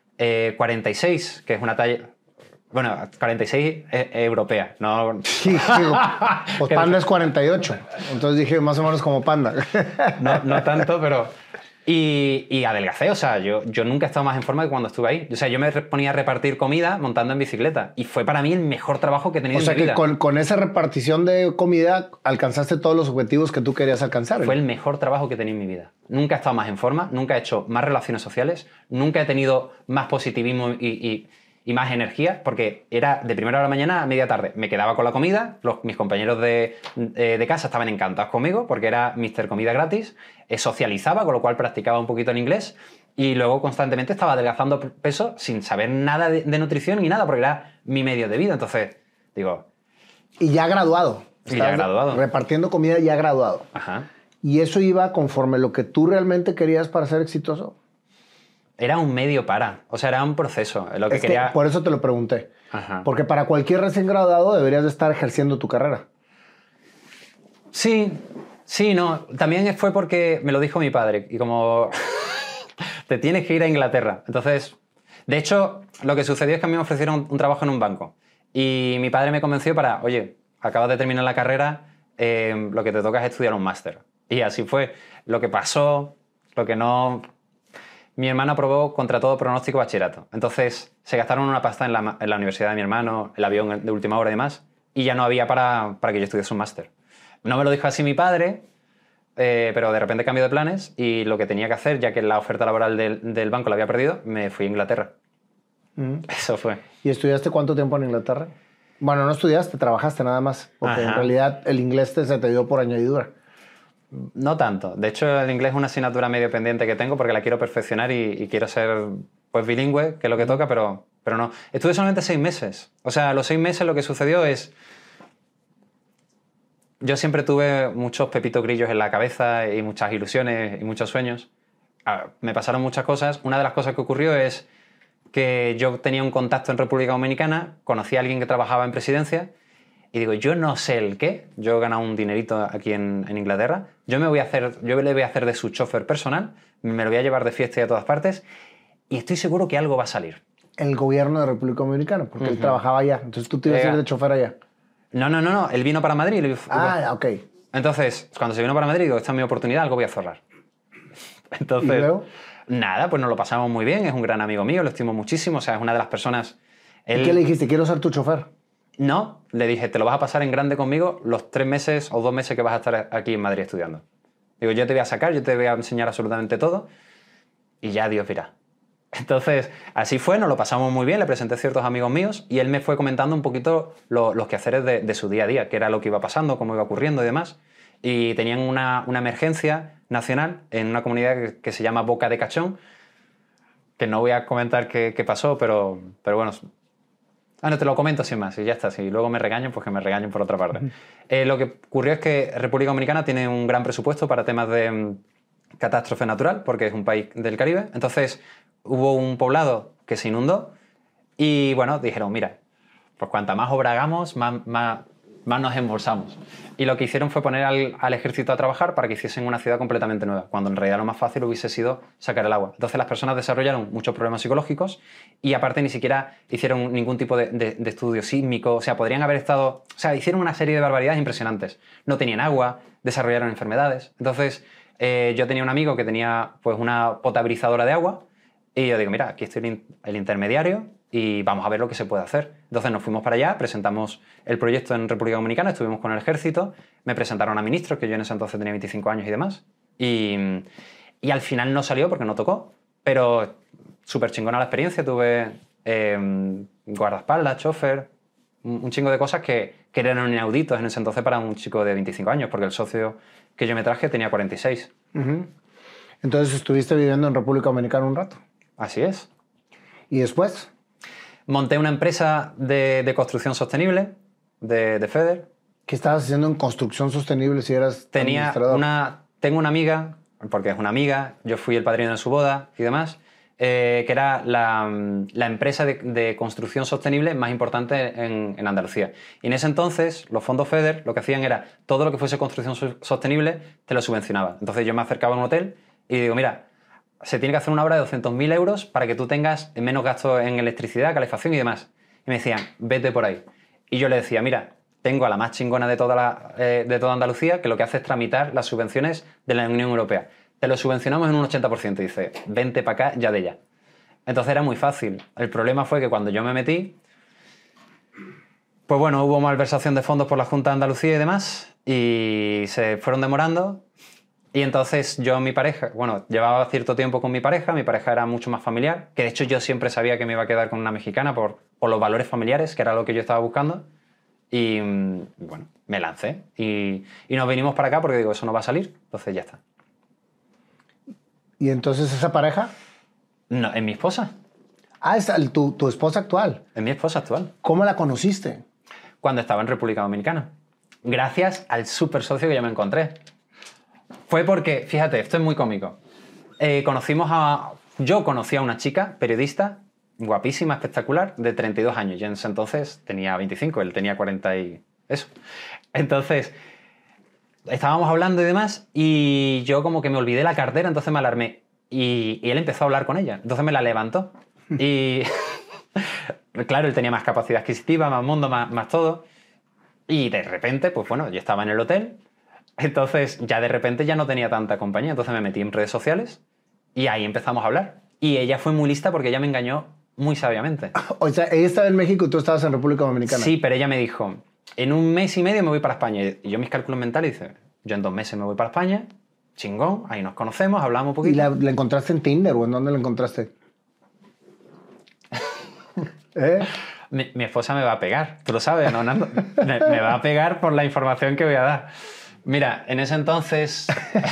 46, que es una talla... Bueno, 46 europea, no... Sí, pues Panda es 48. Entonces dije, más o menos como Panda. No tanto, pero... Y adelgacé, o sea, yo nunca he estado más en forma que cuando estuve ahí. O sea, yo me ponía a repartir comida montando en bicicleta. Y fue para mí el mejor trabajo que he tenido en mi vida. O sea, que con esa repartición de comida alcanzaste todos los objetivos que tú querías alcanzar. Fue el mejor trabajo que he tenido en mi vida. Nunca he estado más en forma, nunca he hecho más relaciones sociales, nunca he tenido más positivismo y más energía, porque era de primera hora de la mañana a media tarde. Me quedaba con la comida, mis compañeros de casa estaban encantados conmigo, porque era Mr. Comida gratis, socializaba, con lo cual practicaba un poquito en inglés, y luego constantemente estaba adelgazando peso sin saber nada de nutrición ni nada, porque era mi medio de vida. Entonces, digo... Y ya graduado. Y ya graduado. Repartiendo comida ya graduado. Ajá. ¿Y eso iba conforme lo que tú realmente querías para ser exitoso? Era un medio para, o sea, era un proceso. Lo que quería... Por eso te lo pregunté. Ajá. Porque para cualquier recién graduado deberías de estar ejerciendo tu carrera. Sí, no. También fue porque me lo dijo mi padre y como te tienes que ir a Inglaterra. Entonces, de hecho, lo que sucedió es que a mí me ofrecieron un trabajo en un banco y mi padre me convenció para, oye, acabas de terminar la carrera, lo que te toca es estudiar un máster. Y así fue. Lo que pasó, lo que no... Mi hermano aprobó contra todo pronóstico bachillerato. Entonces se gastaron una pasta en la universidad de mi hermano, el avión de última hora y demás, y ya no había para que yo estudiase un máster. No me lo dijo así mi padre, pero de repente cambió de planes y lo que tenía que hacer, ya que la oferta laboral del banco la había perdido, me fui a Inglaterra. Eso fue. ¿Y estudiaste cuánto tiempo en Inglaterra? Bueno, no estudiaste, trabajaste nada más, porque en realidad el inglés se te dio por añadidura. No tanto. De hecho, el inglés es una asignatura medio pendiente que tengo porque la quiero perfeccionar y quiero ser pues bilingüe, que es lo que toca, pero no. Estuve solamente 6 meses. O sea, a los 6 meses lo que sucedió es... Yo siempre tuve muchos pepitos grillos en la cabeza y muchas ilusiones y muchos sueños. Me pasaron muchas cosas. Una de las cosas que ocurrió es que yo tenía un contacto en República Dominicana, conocí a alguien que trabajaba en presidencia y digo, yo no sé el qué, yo he ganado un dinerito aquí en Inglaterra, yo le voy a hacer de su chofer personal, me lo voy a llevar de fiesta y a todas partes y estoy seguro que algo va a salir. El gobierno de República Dominicana, porque él trabajaba allá, entonces tú te ibas a ir de chofer allá. No, él vino para Madrid. Ok. Entonces, cuando se vino para Madrid, digo, esta es mi oportunidad, algo voy a cerrar. Entonces, ¿y luego? Nada, pues nos lo pasamos muy bien, es un gran amigo mío, lo estimo muchísimo, o sea, es una de las personas... ¿Y qué le dijiste? ¿Quiero ser tu chofer? No, le dije, te lo vas a pasar en grande conmigo los 3 meses o 2 meses que vas a estar aquí en Madrid estudiando. Digo, yo te voy a sacar, yo te voy a enseñar absolutamente todo y ya Dios verá. Entonces, así fue, nos lo pasamos muy bien, le presenté ciertos amigos míos y él me fue comentando un poquito los quehaceres de su día a día, qué era lo que iba pasando, cómo iba ocurriendo y demás. Y tenían una emergencia nacional en una comunidad que se llama Boca de Cachón, que no voy a comentar qué pasó, pero bueno... no te lo comento sin más y ya está. Si luego me regañan, pues que me regañen por otra parte. Lo que ocurrió es que República Dominicana tiene un gran presupuesto para temas de catástrofe natural, porque es un país del Caribe. Entonces hubo un poblado que se inundó y bueno, dijeron, mira, pues cuanta más obra hagamos, más nos embolsamos. Y lo que hicieron fue poner al ejército a trabajar para que hiciesen una ciudad completamente nueva, cuando en realidad lo más fácil hubiese sido sacar el agua. Entonces las personas desarrollaron muchos problemas psicológicos y aparte ni siquiera hicieron ningún tipo de estudio sísmico. O sea, podrían haber estado... O sea, hicieron una serie de barbaridades impresionantes. No tenían agua, desarrollaron enfermedades. Entonces yo tenía un amigo que tenía pues una potabilizadora de agua y yo digo, mira, aquí estoy el intermediario y vamos a ver lo que se puede hacer. Entonces nos fuimos para allá, presentamos el proyecto en República Dominicana, estuvimos con el ejército, me presentaron a ministros, que yo en ese entonces tenía 25 años y demás, y al final no salió porque no tocó, pero súper chingona la experiencia, tuve guardaespaldas, chofer, un chingo de cosas que eran inauditos en ese entonces para un chico de 25 años, porque el socio que yo me traje tenía 46. Entonces estuviste viviendo en República Dominicana un rato. Así es. ¿Y después? Monté una empresa de construcción sostenible, de FEDER. ¿Qué estabas haciendo en construcción sostenible si eras administrador? Tengo una amiga, porque es una amiga, yo fui el padrino de su boda y demás, que era la empresa de construcción sostenible más importante en Andalucía. Y en ese entonces, los fondos FEDER lo que hacían era, todo lo que fuese construcción sostenible te lo subvencionaba. Entonces yo me acercaba a un hotel y digo, mira, se tiene que hacer una obra de 200.000 euros para que tú tengas menos gasto en electricidad, calefacción y demás. Y me decían, vete por ahí. Y yo le decía, mira, tengo a la más chingona de toda Andalucía, que lo que hace es tramitar las subvenciones de la Unión Europea. Te lo subvencionamos en un 80%. Y dice, vente para acá ya de ya. Entonces era muy fácil. El problema fue que cuando yo me metí, pues bueno, hubo malversación de fondos por la Junta de Andalucía y demás, y se fueron demorando. Y entonces yo, mi pareja, bueno, llevaba cierto tiempo con mi pareja era mucho más familiar, que de hecho yo siempre sabía que me iba a quedar con una mexicana por los valores familiares, que era lo que yo estaba buscando. Y bueno, me lancé y nos vinimos para acá porque digo, eso no va a salir, entonces ya está. ¿Y entonces esa pareja? No, es mi esposa. Ah, es tu esposa actual. Es mi esposa actual. ¿Cómo la conociste? Cuando estaba en República Dominicana. Gracias al súper socio que yo me encontré. Fue porque, fíjate, esto es muy cómico. Yo conocí a una chica, periodista, guapísima, espectacular, de 32 años. Yo en ese entonces tenía 25, él tenía 40 y eso. Entonces, estábamos hablando y demás, y yo como que me olvidé la cartera, entonces me alarmé. Y él empezó a hablar con ella, entonces me la levantó. Y claro, él tenía más capacidad adquisitiva, más mundo, más todo. Y de repente, pues bueno, yo estaba en el hotel, entonces ya de repente ya no tenía tanta compañía, entonces me metí en redes sociales y ahí empezamos a hablar. Y ella fue muy lista porque ella me engañó muy sabiamente. O sea, ella estaba en México y tú estabas en República Dominicana. Sí, pero ella me dijo, en un mes y medio me voy para España. Y yo mis cálculos mentales dice, yo en 2 meses me voy para España, chingón, ahí nos conocemos, hablamos un poquito. ¿Y la encontraste en Tinder o en dónde la encontraste? ¿Eh? Mi esposa me va a pegar, tú lo sabes, ¿no, Nando? Me va a pegar por la información que voy a dar. Mira, en ese entonces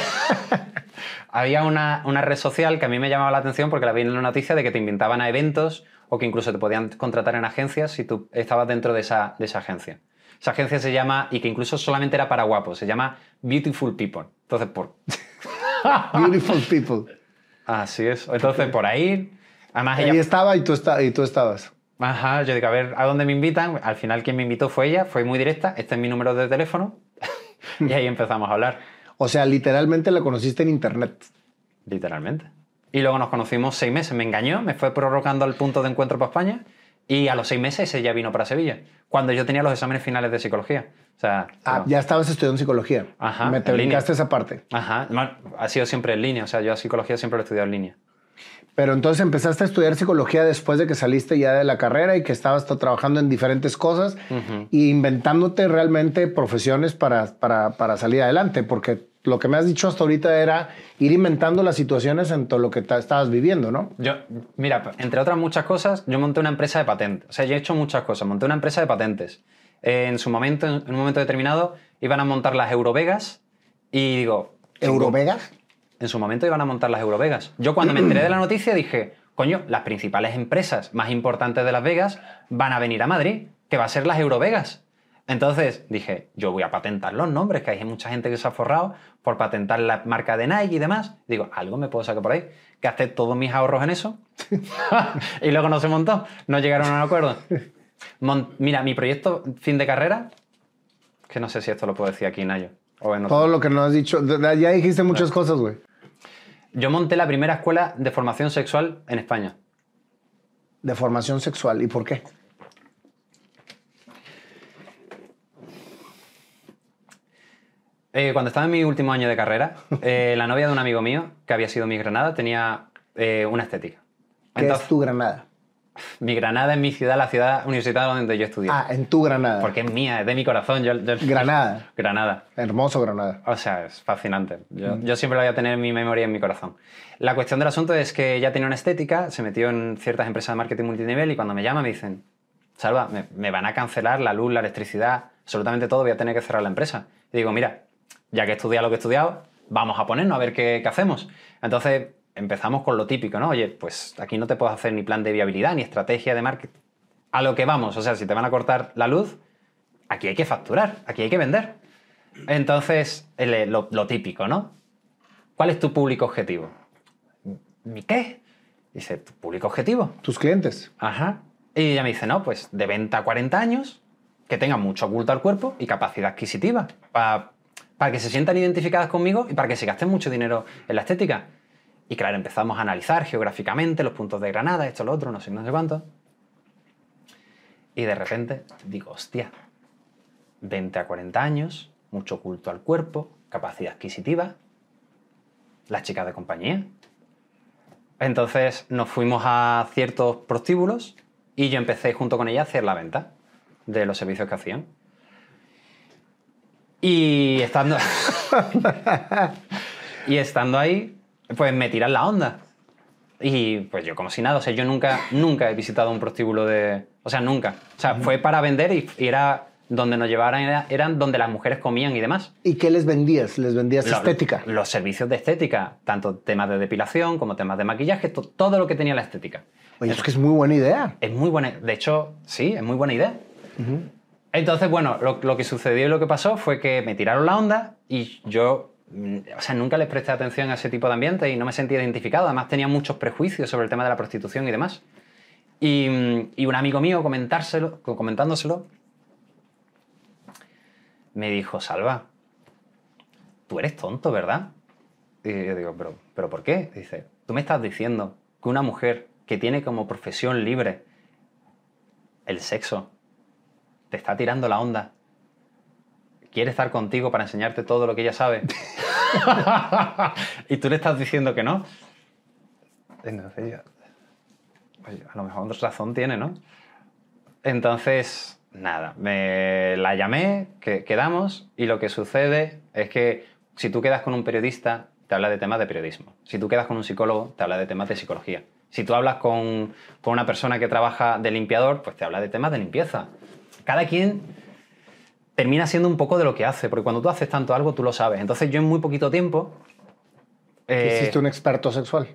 había una red social que a mí me llamaba la atención porque la vi en la noticia de que te invitaban a eventos o que incluso te podían contratar en agencias si tú estabas dentro de esa agencia. Esa agencia se llama, y que incluso solamente era para guapos, se llama Beautiful People. Entonces, Beautiful People. Así es. Entonces, por ahí... Además, Ahí estaba y tú estabas. Ajá, yo digo, a ver, ¿a dónde me invitan? Al final quien me invitó fue ella, fue muy directa, este es mi número de teléfono y ahí empezamos a hablar. O sea, literalmente la conociste en internet. Literalmente. Y luego nos conocimos 6 meses, me engañó, me fue prorrogando al punto de encuentro para España y a los 6 meses ella vino para Sevilla, cuando yo tenía los exámenes finales de psicología. O sea, ya estabas estudiando psicología. Ajá, Me te brincaste esa parte. Ajá, ha sido siempre en línea, o sea, yo a psicología siempre lo he estudiado en línea. Pero entonces empezaste a estudiar psicología después de que saliste ya de la carrera y que estabas trabajando en diferentes cosas y inventándote realmente profesiones para salir adelante, porque lo que me has dicho hasta ahorita era ir inventando las situaciones en todo lo que estabas viviendo, ¿no? Mira, entre otras muchas cosas, yo monté una empresa de patentes. O sea, yo he hecho muchas cosas. Monté una empresa de patentes. En un momento determinado, iban a montar las Eurovegas y digo... ¿Eurovegas? En su momento iban a montar las Eurovegas. Yo cuando me enteré de la noticia dije, coño, las principales empresas más importantes de Las Vegas van a venir a Madrid, que va a ser las Eurovegas. Entonces dije, yo voy a patentar los nombres, que hay mucha gente que se ha forrado por patentar la marca de Nike y demás. Digo, algo me puedo sacar por ahí. Gasté todos mis ahorros en eso y luego no se montó. No llegaron a un acuerdo. Mira, mi proyecto fin de carrera, que no sé si esto lo puedo decir aquí, Nayo. Todo lo que nos has dicho, ya dijiste muchas cosas, güey. Yo monté la primera escuela de formación sexual en España. De formación sexual, ¿y por qué? Cuando estaba en mi último año de carrera, la novia de un amigo mío, que había sido mi Granada, tenía una estética. ¿Qué es tu Granada? Mi Granada es mi ciudad, la ciudad universitaria donde yo estudié. Ah, en tu Granada. Porque es mía, es de mi corazón. Granada. Granada. Hermoso Granada. O sea, es fascinante. Yo siempre lo voy a tener en mi memoria y en mi corazón. La cuestión del asunto es que ella tenía una estética, se metió en ciertas empresas de marketing multinivel y cuando me llama me dicen, Salva, me van a cancelar la luz, la electricidad, absolutamente todo, voy a tener que cerrar la empresa. Y digo, mira, ya que he estudiado lo que he estudiado, vamos a ponernos a ver qué hacemos. Entonces empezamos con lo típico, ¿no? Oye, pues aquí no te puedo hacer ni plan de viabilidad, ni estrategia de marketing. A lo que vamos, o sea, si te van a cortar la luz, aquí hay que facturar, aquí hay que vender. Entonces, lo típico, ¿no? ¿Cuál es tu público objetivo? ¿Mi qué? Dice, ¿tu público objetivo? Tus clientes. Ajá. Y ella me dice, no, pues de 20 a 40 años, que tengan mucho oculto al cuerpo y capacidad adquisitiva, para que se sientan identificadas conmigo y para que se gasten mucho dinero en la estética. Y claro, empezamos a analizar geográficamente los puntos de Granada, esto, lo otro, no sé cuánto. Y de repente digo, hostia, 20 a 40 años, mucho culto al cuerpo, capacidad adquisitiva, las chicas de compañía. Entonces nos fuimos a ciertos prostíbulos y yo empecé junto con ella a hacer la venta de los servicios que hacían. Y estando ahí, pues me tiran la onda. Y pues yo como si nada, o sea, yo nunca he visitado un prostíbulo de... O sea, nunca. O sea, fue para vender y era donde nos llevaban, eran donde las mujeres comían y demás. ¿Y qué les vendías? ¿Les vendías estética? Los servicios de estética, tanto temas de depilación como temas de maquillaje, todo lo que tenía la estética. Oye, es que es muy buena idea. Es muy buena, de hecho, sí, es muy buena idea. Entonces, bueno, lo que sucedió y lo que pasó fue que me tiraron la onda y yo... O sea, nunca les presté atención a ese tipo de ambiente y no me sentía identificado. Además, tenía muchos prejuicios sobre el tema de la prostitución y demás. Y un amigo mío comentándoselo, me dijo, Salva, tú eres tonto, ¿verdad? Y yo digo, ¿pero por qué? Dice, tú me estás diciendo que una mujer que tiene como profesión libre el sexo te está tirando la onda, quiere estar contigo para enseñarte todo lo que ella sabe y tú le estás diciendo que no. Entonces, oye, a lo mejor razón tiene, ¿no? Entonces Nada, me la llamé, quedamos, y lo que sucede es que si tú quedas con un periodista, te habla de temas de periodismo. Si tú quedas con un psicólogo, te habla de temas de psicología. Si tú hablas con una persona que trabaja de limpiador, pues te habla de temas de limpieza. Cada quien termina siendo un poco de lo que hace, porque cuando tú haces tanto algo, tú lo sabes. Entonces yo en muy poquito tiempo... ¿Hiciste un experto sexual?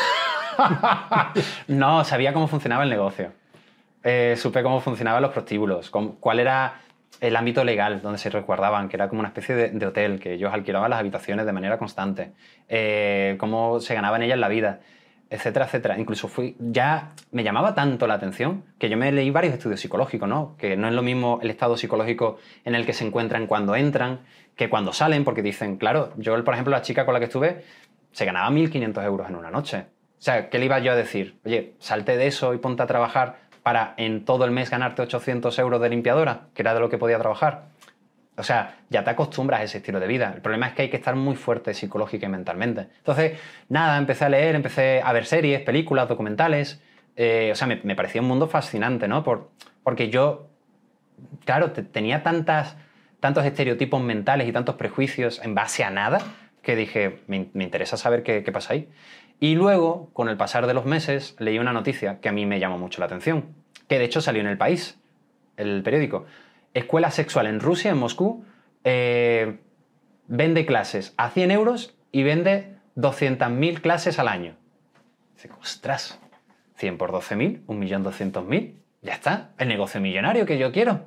No, sabía cómo funcionaba el negocio. Supe cómo funcionaban los prostíbulos, cuál era el ámbito legal donde se resguardaban, que era como una especie de hotel, que ellos alquilaban las habitaciones de manera constante, cómo se ganaban ellas la vida, etcétera, etcétera. Incluso ya me llamaba tanto la atención que yo me leí varios estudios psicológicos, ¿no? Que no es lo mismo el estado psicológico en el que se encuentran cuando entran que cuando salen, porque dicen, claro, yo, por ejemplo, la chica con la que estuve se ganaba 1.500 euros en una noche. O sea, ¿qué le iba yo a decir? Oye, salte de eso y ponte a trabajar para en todo el mes ganarte 800 euros de limpiadora, que era de lo que podía trabajar. O sea, ya te acostumbras a ese estilo de vida. El problema es que hay que estar muy fuerte psicológica y mentalmente. Entonces, nada, empecé a leer, empecé a ver series, películas, documentales. O sea, me parecía un mundo fascinante, ¿no? Porque yo, claro, tenía tantos estereotipos mentales y tantos prejuicios en base a nada que dije, me interesa saber qué pasa ahí. Y luego, con el pasar de los meses, leí una noticia que a mí me llamó mucho la atención, que de hecho salió en El País, el periódico. Escuela sexual en Rusia, en Moscú, vende clases a 100 euros y vende 200.000 clases al año. Dice, ostras, 100 por 12.000, 1.200.000, ya está, el negocio millonario que yo quiero.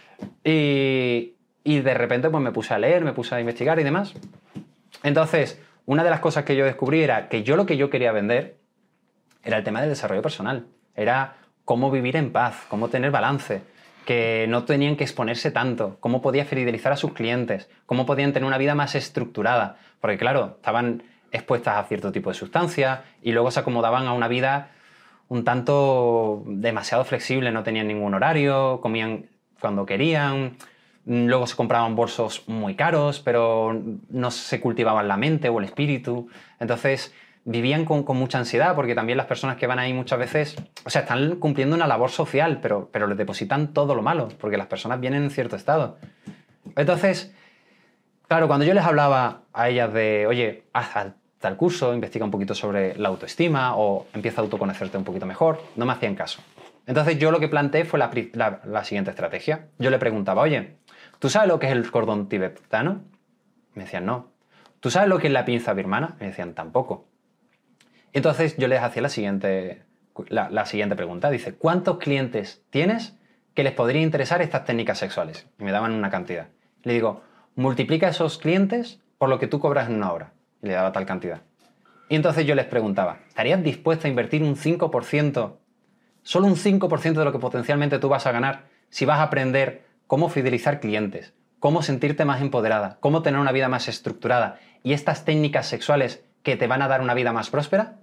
Y de repente pues me puse a leer, me puse a investigar y demás. Entonces, una de las cosas que yo descubrí era que lo que yo quería vender era el tema del desarrollo personal. Era cómo vivir en paz, cómo tener balance, que no tenían que exponerse tanto, cómo podía fidelizar a sus clientes, cómo podían tener una vida más estructurada. Porque claro, estaban expuestas a cierto tipo de sustancias y luego se acomodaban a una vida un tanto demasiado flexible, no tenían ningún horario, comían cuando querían... Luego se compraban bolsos muy caros, pero no se cultivaban la mente o el espíritu. Entonces vivían con mucha ansiedad, porque también las personas que van ahí muchas veces, o sea, están cumpliendo una labor social, pero les depositan todo lo malo, porque las personas vienen en cierto estado. Entonces, claro, cuando yo les hablaba a ellas de, oye, haz tal curso, investiga un poquito sobre la autoestima o empieza a autoconocerte un poquito mejor, no me hacían caso. Entonces yo lo que planteé fue la siguiente estrategia. Yo le preguntaba, oye, ¿tú sabes lo que es el cordón tibetano? Me decían, no. ¿Tú sabes lo que es la pinza birmana? Me decían, tampoco. Entonces yo les hacía la siguiente pregunta. Dice, ¿cuántos clientes tienes que les podría interesar estas técnicas sexuales? Y me daban una cantidad. Le digo, multiplica esos clientes por lo que tú cobras en una hora. Y le daba tal cantidad. Y entonces yo les preguntaba, ¿estarías dispuesta a invertir un 5%, solo un 5% de lo que potencialmente tú vas a ganar si vas a aprender cómo fidelizar clientes, cómo sentirte más empoderada, cómo tener una vida más estructurada y estas técnicas sexuales que te van a dar una vida más próspera?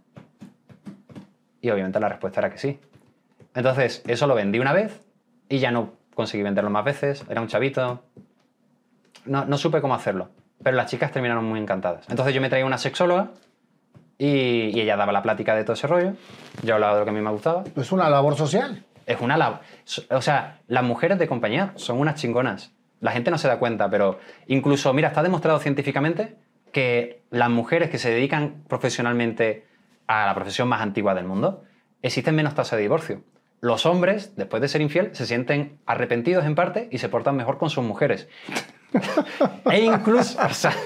Y obviamente la respuesta era que sí. Entonces, eso lo vendí una vez y ya no conseguí venderlo más veces. Era un chavito. No supe cómo hacerlo. Pero las chicas terminaron muy encantadas. Entonces yo me traía una sexóloga y ella daba la plática de todo ese rollo. Yo hablaba de lo que a mí me gustaba. Es una labor social. Es una labor. O sea, las mujeres de compañía son unas chingonas. La gente no se da cuenta, pero incluso, mira, está demostrado científicamente que las mujeres que se dedican profesionalmente a la profesión más antigua del mundo, existen menos tasas de divorcio. Los hombres, después de ser infiel, se sienten arrepentidos en parte y se portan mejor con sus mujeres. E incluso, o sea,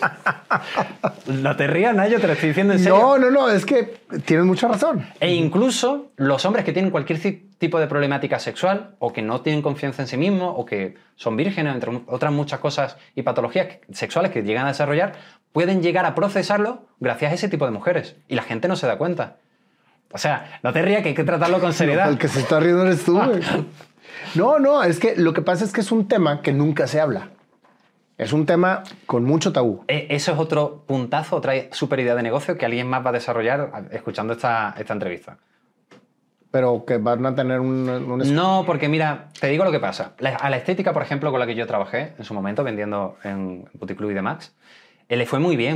no te rías, Nayo, te lo estoy diciendo en serio. No, es que tienes mucha razón. E incluso los hombres que tienen cualquier tipo de problemática sexual o que no tienen confianza en sí mismos o que son vírgenes, entre otras muchas cosas y patologías sexuales que llegan a desarrollar, pueden llegar a procesarlo gracias a ese tipo de mujeres. Y la gente no se da cuenta. O sea, no te rías, que hay que tratarlo con seriedad. El que se está riendo eres tú, güey. No, es que lo que pasa es que es un tema que nunca se habla. Es un tema con mucho tabú. Eso es otro puntazo, otra super idea de negocio que alguien más va a desarrollar escuchando esta entrevista. Pero que van a tener un... No, porque mira, te digo lo que pasa. A la estética, por ejemplo, con la que yo trabajé en su momento vendiendo en Puticlub y demás, le fue muy bien.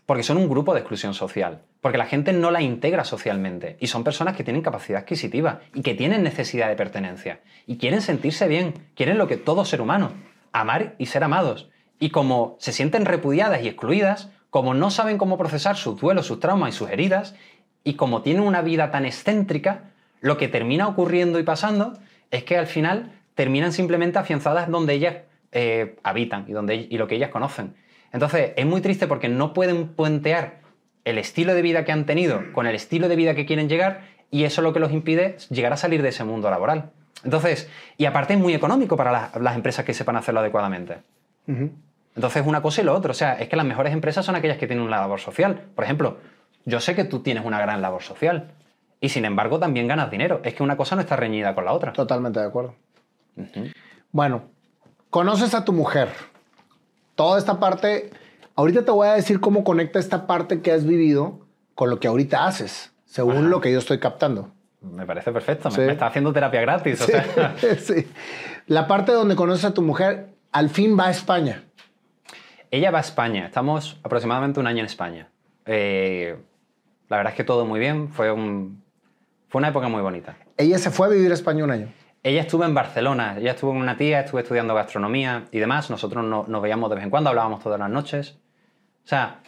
porque son un grupo de exclusión social, porque la gente no la integra socialmente y son personas que tienen capacidad adquisitiva y que tienen necesidad de pertenencia y quieren sentirse bien, quieren lo que todo ser humano, amar y ser amados. Y como se sienten repudiadas y excluidas, como no saben cómo procesar sus duelos, sus traumas y sus heridas, y como tienen una vida tan excéntrica, lo que termina ocurriendo y pasando es que al final terminan simplemente afianzadas donde ellas habitan y lo que ellas conocen. Entonces, es muy triste porque no pueden puentear el estilo de vida que han tenido con el estilo de vida que quieren llegar y eso es lo que los impide llegar a salir de ese mundo laboral. Entonces, y aparte es muy económico para las empresas que sepan hacerlo adecuadamente. Entonces, una cosa y lo otro. O sea, es que las mejores empresas son aquellas que tienen una labor social. Por ejemplo, yo sé que tú tienes una gran labor social y sin embargo también ganas dinero. Es que una cosa no está reñida con la otra. Totalmente de acuerdo. Bueno, conoces a tu mujer. Toda esta parte, ahorita te voy a decir cómo conecta esta parte que has vivido con lo que ahorita haces, según lo que yo estoy captando. Me parece perfecto. Sí. Me está haciendo terapia gratis. Sí. O sea. Sí. La parte donde conoces a tu mujer, al fin va a España. Ella va a España. Estamos aproximadamente un año en España. La verdad es que todo muy bien. Fue una época muy bonita. Ella se fue a vivir a España un año. Ella estuvo en Barcelona. Ella estuvo con una tía, estuve estudiando gastronomía y demás. Nosotros nos veíamos de vez en cuando, hablábamos todas las noches. O sea,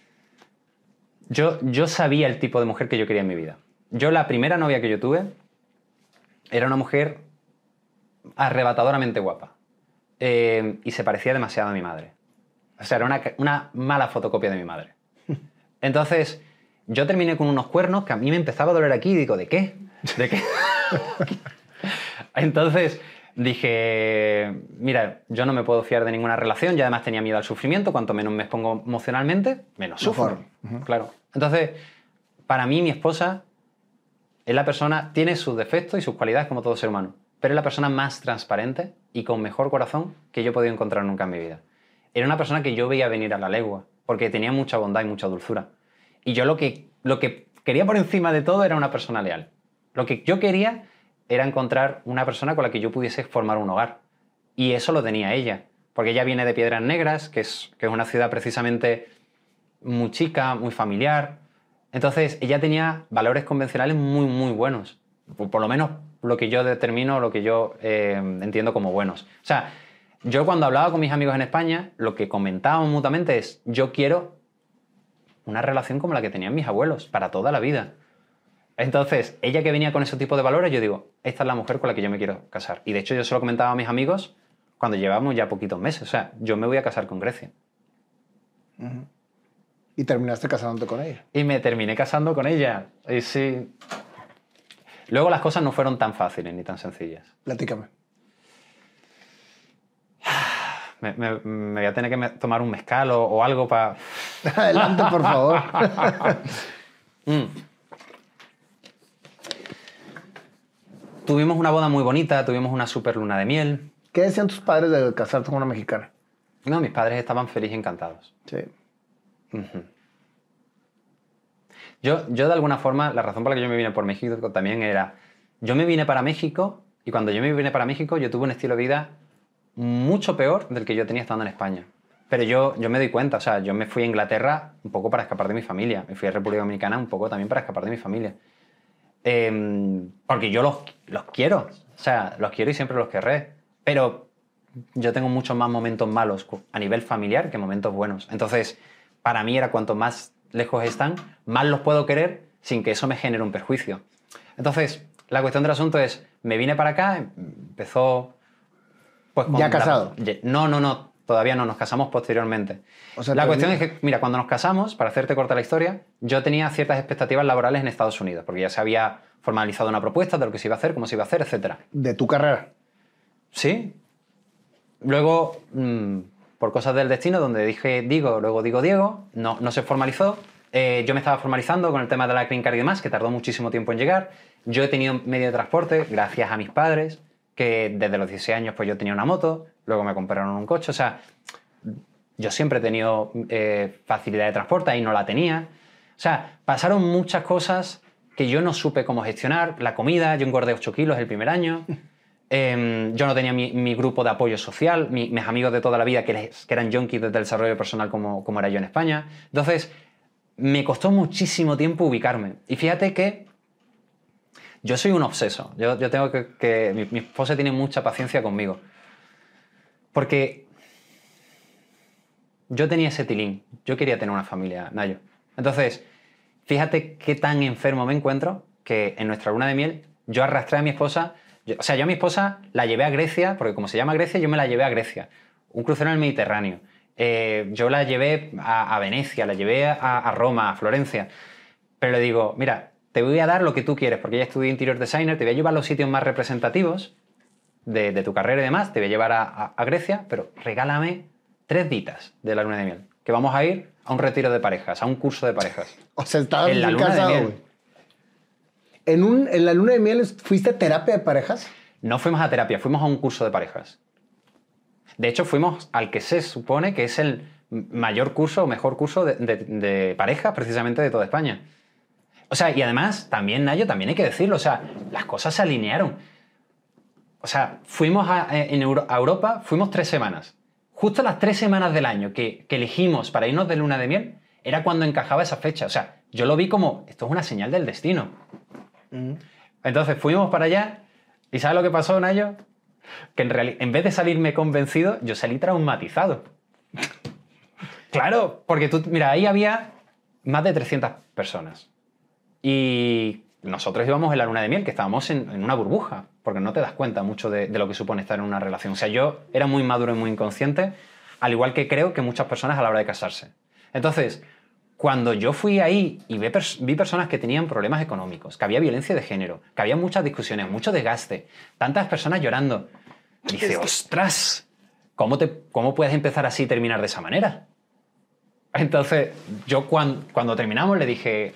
yo sabía el tipo de mujer que yo quería en mi vida. Yo, la primera novia que yo tuve era una mujer arrebatadoramente guapa. Y se parecía demasiado a mi madre. O sea, era una mala fotocopia de mi madre. Entonces, yo terminé con unos cuernos que a mí me empezaba a doler aquí y digo, ¿de qué? ¿De qué? Entonces dije, mira, yo no me puedo fiar de ninguna relación y además tenía miedo al sufrimiento. Cuanto menos me expongo emocionalmente, menos sufro. Claro. Entonces, para mí, mi esposa es la persona, tiene sus defectos y sus cualidades como todo ser humano, pero es la persona más transparente y con mejor corazón que yo he podido encontrar nunca en mi vida. Era una persona que yo veía venir a la legua, porque tenía mucha bondad y mucha dulzura. Y yo lo que quería por encima de todo era una persona leal. Lo que yo quería era encontrar una persona con la que yo pudiese formar un hogar. Y eso lo tenía ella, porque ella viene de Piedras Negras, que es una ciudad precisamente muy chica, muy familiar. Entonces, ella tenía valores convencionales muy, muy buenos. Por lo menos lo que yo determino, lo que yo entiendo como buenos. O sea, yo cuando hablaba con mis amigos en España, lo que comentábamos mutuamente es, yo quiero una relación como la que tenían mis abuelos, para toda la vida. Entonces, ella que venía con ese tipo de valores, yo digo, esta es la mujer con la que yo me quiero casar. Y de hecho yo se lo comentaba a mis amigos cuando llevábamos ya poquitos meses. O sea, yo me voy a casar con Grecia. Y terminaste casándote con ella. Y me terminé casando con ella. Y sí. Luego las cosas no fueron tan fáciles ni tan sencillas. Platícame. Me voy a tener que tomar un mezcal o algo para... Adelante, por favor. Tuvimos una boda muy bonita, tuvimos una super luna de miel. ¿Qué decían tus padres de casarte con una mexicana? No, mis padres estaban felices y encantados. Sí. Yo de alguna forma, la razón por la que yo me vine por México también era... Yo me vine para México y cuando yo me vine para México yo tuve un estilo de vida mucho peor del que yo tenía estando en España. Pero yo me doy cuenta, o sea, yo me fui a Inglaterra un poco para escapar de mi familia. Me fui a República Dominicana un poco también para escapar de mi familia. Porque yo los quiero, o sea, los quiero y siempre los querré. Pero yo tengo muchos más momentos malos a nivel familiar que momentos buenos. Entonces, para mí era cuanto más lejos están, más los puedo querer sin que eso me genere un perjuicio. Entonces, la cuestión del asunto es, me vine para acá, empezó... Pues, ¿Ya casado? No, todavía no, nos casamos posteriormente. O sea, la cuestión es que, mira, cuando nos casamos, para hacerte corta la historia, yo tenía ciertas expectativas laborales en Estados Unidos, porque ya se había formalizado una propuesta de lo que se iba a hacer, cómo se iba a hacer, etc. ¿De tu carrera? Sí. Luego, por cosas del destino, donde dije Diego, luego digo Diego, no se formalizó. Yo me estaba formalizando con el tema de la Green Card y demás, que tardó muchísimo tiempo en llegar. Yo he tenido medio de transporte gracias a mis padres, que desde los 16 años pues yo tenía una moto, luego me compraron un coche. O sea, yo siempre he tenido facilidad de transporte, ahí no la tenía. O sea, pasaron muchas cosas que yo no supe cómo gestionar. La comida, yo engordé 8 kilos el primer año. Yo no tenía mi grupo de apoyo social, mis amigos de toda la vida que eran junkies desde el desarrollo personal como era yo en España. Entonces, me costó muchísimo tiempo ubicarme. Y fíjate que yo soy un obseso. Yo tengo mi esposa tiene mucha paciencia conmigo. Porque yo tenía ese tilín. Yo quería tener una familia, Nayo. Entonces, fíjate qué tan enfermo me encuentro que en nuestra luna de miel yo arrastré a mi esposa. Yo a mi esposa la llevé a Grecia, porque como se llama Grecia, yo me la llevé a Grecia. Un crucero en el Mediterráneo. Yo la llevé a Venecia, la llevé a Roma, a Florencia. Pero le digo, mira, te voy a dar lo que tú quieres, porque ella estudia interior designer, te voy a llevar a los sitios más representativos de tu carrera y demás, te voy a llevar a Grecia, pero regálame 3 ditas de la luna de miel, que vamos a ir a un retiro de parejas, a un curso de parejas. O sea, estabas en la luna casado, de miel. güey. ¿En la luna de miel fuiste a terapia de parejas? No fuimos a terapia, fuimos a un curso de parejas. De hecho, fuimos al que se supone que es el mayor curso o mejor curso de parejas precisamente de toda España. O sea, y además, también, Nayo, también hay que decirlo, o sea, las cosas se alinearon. O sea, fuimos a Europa, fuimos 3 semanas. Justo las 3 semanas del año que elegimos para irnos de luna de miel era cuando encajaba esa fecha. O sea, yo lo vi como, esto es una señal del destino. Entonces fuimos para allá y ¿sabes lo que pasó, Nayo? Que en vez de salirme convencido, yo salí traumatizado. Claro, porque mira, ahí había más de 300 personas. Y nosotros íbamos en la luna de miel, que estábamos en una burbuja, porque no te das cuenta mucho de lo que supone estar en una relación. O sea, yo era muy maduro y muy inconsciente, al igual que creo que muchas personas a la hora de casarse. Entonces, cuando yo fui ahí y vi personas que tenían problemas económicos, que había violencia de género, que había muchas discusiones, mucho desgaste, tantas personas llorando, dice, ¡ostras! ¿Cómo puedes empezar así y terminar de esa manera? Entonces, yo cuando terminamos le dije,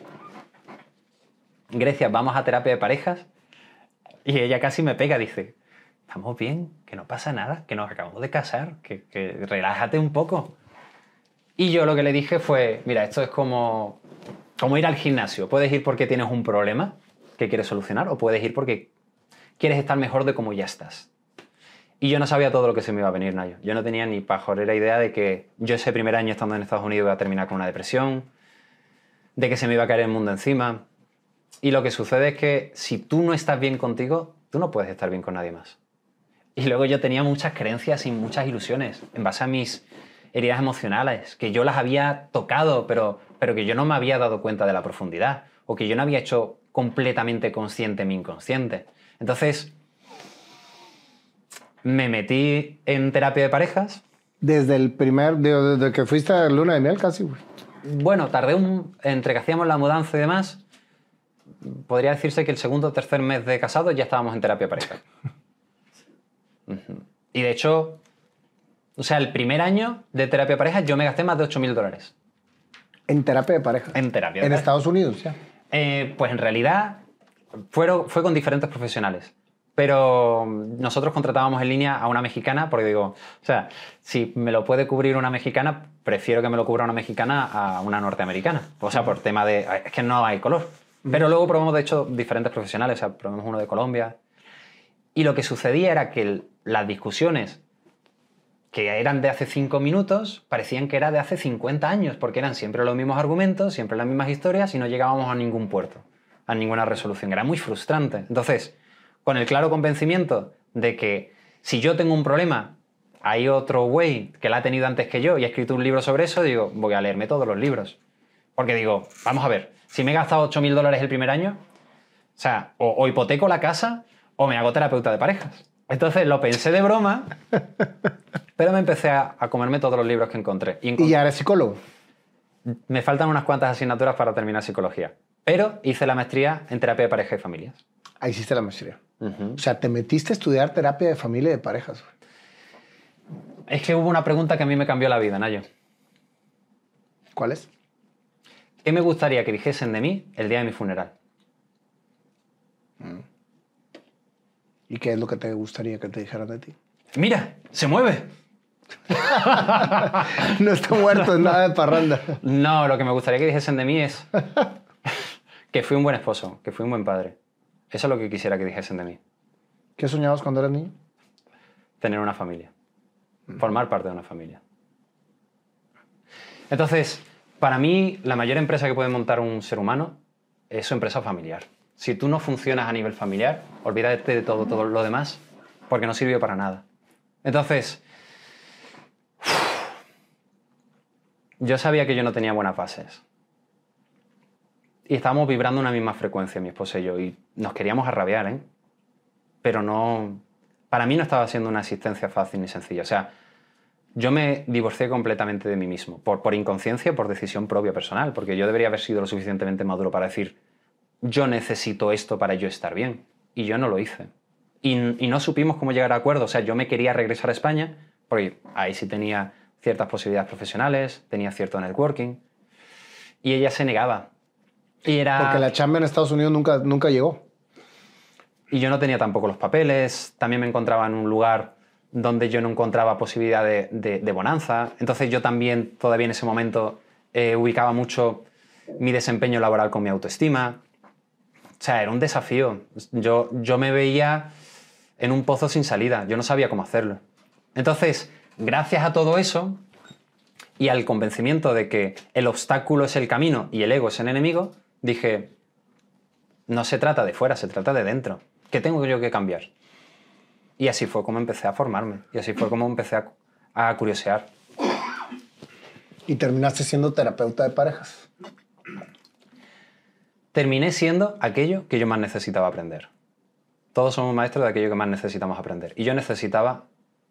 Grecia, vamos a terapia de parejas. Y ella casi me pega, dice, estamos bien, que no pasa nada, que nos acabamos de casar, que relájate un poco. Y yo lo que le dije fue, mira, esto es como ir al gimnasio. Puedes ir porque tienes un problema que quieres solucionar o puedes ir porque quieres estar mejor de como ya estás. Y yo no sabía todo lo que se me iba a venir, Nayo. Yo no tenía ni pajolera idea de que yo ese primer año estando en Estados Unidos iba a terminar con una depresión, de que se me iba a caer el mundo encima. Y lo que sucede es que si tú no estás bien contigo, tú no puedes estar bien con nadie más. Y luego yo tenía muchas creencias y muchas ilusiones en base a mis heridas emocionales, que yo las había tocado, pero que yo no me había dado cuenta de la profundidad, o que yo no había hecho completamente consciente mi inconsciente. Entonces, me metí en terapia de parejas. Desde que fuiste a luna de miel casi, güey. Bueno, tardé entre que hacíamos la mudanza y demás, podría decirse que el segundo o tercer mes de casados ya estábamos en terapia de pareja. Y de hecho, o sea, el primer año de terapia de pareja yo me gasté más de $8.000. ¿En terapia de pareja? En terapia de ¿En pareja. Estados Unidos, ya? Pues en realidad fue con diferentes profesionales. Pero nosotros contratábamos en línea a una mexicana porque digo, o sea, si me lo puede cubrir una mexicana, prefiero que me lo cubra una mexicana a una norteamericana. O sea, por tema de... Es que no hay color. Pero luego probamos, de hecho, diferentes profesionales. O sea, probamos uno de Colombia. Y lo que sucedía era que las discusiones que eran de hace 5 minutos parecían que era de hace 50 años, porque eran siempre los mismos argumentos, siempre las mismas historias y no llegábamos a ningún puerto, a ninguna resolución. Era muy frustrante. Entonces, con el claro convencimiento de que si yo tengo un problema, hay otro güey que la ha tenido antes que yo y ha escrito un libro sobre eso, digo, voy a leerme todos los libros. Porque digo, vamos a ver, si me he gastado $8.000 el primer año, o sea, o hipoteco la casa o me hago terapeuta de parejas. Entonces lo pensé de broma, pero me empecé a comerme todos los libros que encontré. ¿Y ya eres psicólogo? Me faltan unas cuantas asignaturas para terminar psicología. Pero hice la maestría en terapia de pareja y familias. Ahí hiciste la maestría. O sea, te metiste a estudiar terapia de familia y de parejas. Es que hubo una pregunta que a mí me cambió la vida, Nayo. ¿Cuál es? ¿Qué me gustaría que dijesen de mí el día de mi funeral? ¿Y qué es lo que te gustaría que te dijeran de ti? ¡Mira! ¡Se mueve! No está muerto, es nada de parranda. No, lo que me gustaría que dijesen de mí es que fui un buen esposo, que fui un buen padre. Eso es lo que quisiera que dijesen de mí. ¿Qué soñabas cuando eras niño? Tener una familia. Formar parte de una familia. Entonces, Para mí, la mayor empresa que puede montar un ser humano es su empresa familiar. Si tú no funcionas a nivel familiar, olvídate de todo lo demás, porque no sirvió para nada. Entonces, yo sabía que yo no tenía buenas bases. Y estábamos vibrando una misma frecuencia, mi esposa y yo, y nos queríamos arrabiar, ¿eh? Pero no... Para mí no estaba siendo una existencia fácil ni sencilla. O sea, yo me divorcié completamente de mí mismo, por inconsciencia, por decisión propia personal, porque yo debería haber sido lo suficientemente maduro para decir, yo necesito esto para yo estar bien. Y yo no lo hice. Y no supimos cómo llegar a acuerdo. O sea, yo me quería regresar a España, porque ahí sí tenía ciertas posibilidades profesionales, tenía cierto networking, y ella se negaba. Y era... Porque la chamba en Estados Unidos nunca llegó. Y yo no tenía tampoco los papeles, también me encontraba en un lugar donde yo no encontraba posibilidad de bonanza. Entonces yo también, todavía en ese momento, ubicaba mucho mi desempeño laboral con mi autoestima. O sea, era un desafío. Yo me veía en un pozo sin salida. Yo no sabía cómo hacerlo. Entonces, gracias a todo eso y al convencimiento de que el obstáculo es el camino y el ego es el enemigo, dije, no se trata de fuera, se trata de dentro. ¿Qué tengo yo que cambiar? Y así fue como empecé a formarme. Y así fue como empecé a curiosear. Y terminaste siendo terapeuta de parejas. Terminé siendo aquello que yo más necesitaba aprender. Todos somos maestros de aquello que más necesitamos aprender. Y yo necesitaba...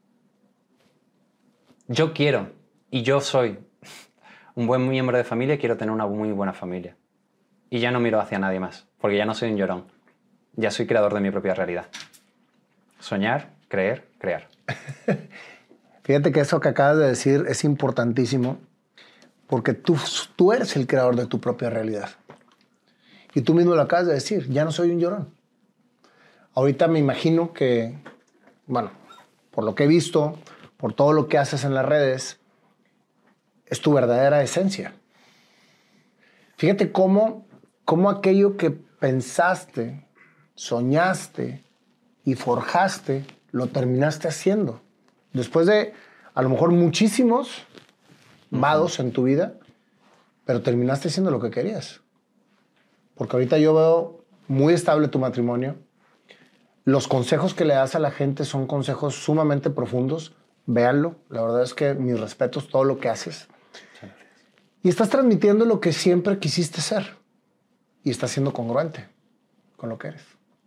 Yo quiero, y yo soy un buen miembro de familia, quiero tener una muy buena familia. Y ya no miro hacia nadie más, porque ya no soy un llorón. Ya soy creador de mi propia realidad. Soñar, creer, crear. Fíjate que eso que acabas de decir es importantísimo, porque tú eres el creador de tu propia realidad. Y tú mismo lo acabas de decir, ya no soy un llorón. Ahorita me imagino que, bueno, por lo que he visto, por todo lo que haces en las redes, es tu verdadera esencia. Fíjate cómo aquello que pensaste, soñaste y forjaste, lo terminaste haciendo. Después de, a lo mejor, muchísimos vados en tu vida, pero terminaste haciendo lo que querías. Porque ahorita yo veo muy estable tu matrimonio. Los consejos que le das a la gente son consejos sumamente profundos. Véanlo. La verdad es que mis respetos, todo lo que haces. Y estás transmitiendo lo que siempre quisiste ser. Y estás siendo congruente con lo que eres.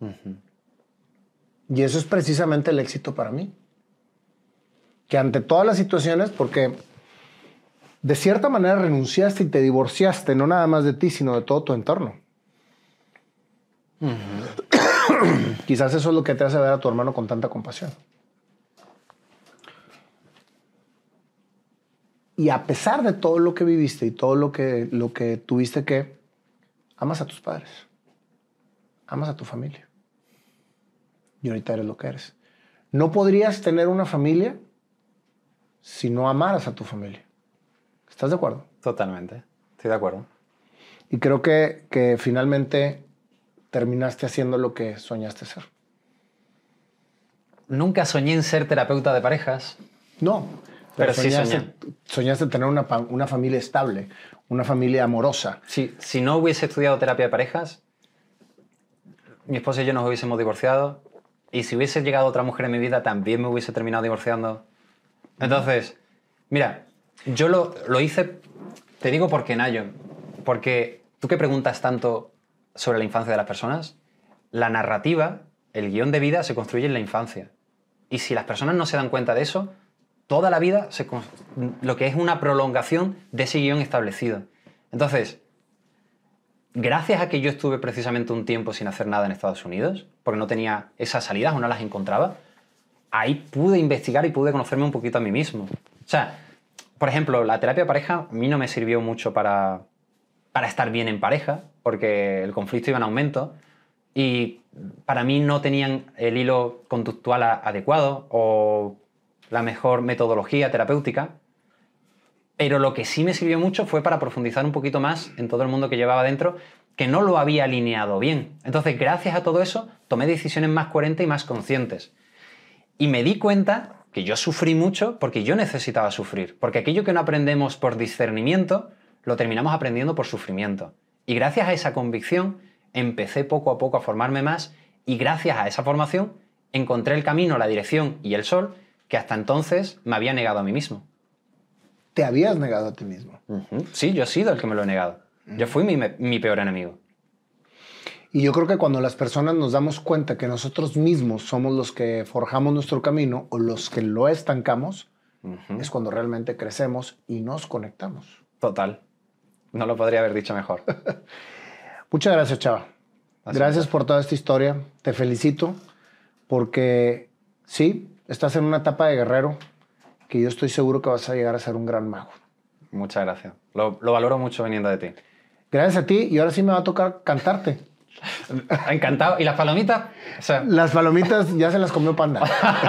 Y eso es precisamente el éxito para mí. Que ante todas las situaciones, porque de cierta manera renunciaste y te divorciaste, no nada más de ti, sino de todo tu entorno. Quizás eso es lo que te hace ver a tu hermano con tanta compasión. Y a pesar de todo lo que viviste y todo lo que tuviste que, amas a tus padres, amas a tu familia. Y ahorita eres lo que eres. No podrías tener una familia si no amaras a tu familia. ¿Estás de acuerdo? Totalmente. Estoy de acuerdo. Y creo que finalmente terminaste haciendo lo que soñaste ser. Nunca soñé en ser terapeuta de parejas. No, pero sí soñé. Soñaste tener una familia estable, una familia amorosa. Si no hubiese estudiado terapia de parejas, mi esposa y yo nos hubiésemos divorciado. Y si hubiese llegado otra mujer en mi vida, también me hubiese terminado divorciando. Entonces, mira, yo lo hice, te digo por qué, Nayo. Porque tú que preguntas tanto sobre la infancia de las personas, la narrativa, el guión de vida se construye en la infancia. Y si las personas no se dan cuenta de eso, toda la vida lo que es una prolongación de ese guión establecido. Entonces, gracias a que yo estuve precisamente un tiempo sin hacer nada en Estados Unidos, porque no tenía esas salidas o no las encontraba, ahí pude investigar y pude conocerme un poquito a mí mismo. O sea, por ejemplo, la terapia de pareja a mí no me sirvió mucho para estar bien en pareja, porque el conflicto iba en aumento y para mí no tenían el hilo conductual adecuado o la mejor metodología terapéutica. Pero lo que sí me sirvió mucho fue para profundizar un poquito más en todo el mundo que llevaba dentro, que no lo había alineado bien. Entonces, gracias a todo eso, tomé decisiones más coherentes y más conscientes. Y me di cuenta que yo sufrí mucho porque yo necesitaba sufrir. Porque aquello que no aprendemos por discernimiento, lo terminamos aprendiendo por sufrimiento. Y gracias a esa convicción empecé poco a poco a formarme más y gracias a esa formación encontré el camino, la dirección y el sol que hasta entonces me había negado a mí mismo. Te habías negado a ti mismo. Sí, yo he sido el que me lo he negado. Yo fui mi peor enemigo. Y yo creo que cuando las personas nos damos cuenta que nosotros mismos somos los que forjamos nuestro camino o los que lo estancamos, es cuando realmente crecemos y nos conectamos. Total. No lo podría haber dicho mejor. Muchas gracias, Chava. Gracias por toda esta historia. Te felicito porque sí, estás en una etapa de guerrero que yo estoy seguro que vas a llegar a ser un gran mago. Muchas gracias. Lo valoro mucho viniendo de ti. Gracias a ti y ahora sí me va a tocar cantarte. Encantado. ¿Y las palomitas? O sea... Las palomitas ya se las comió Panda.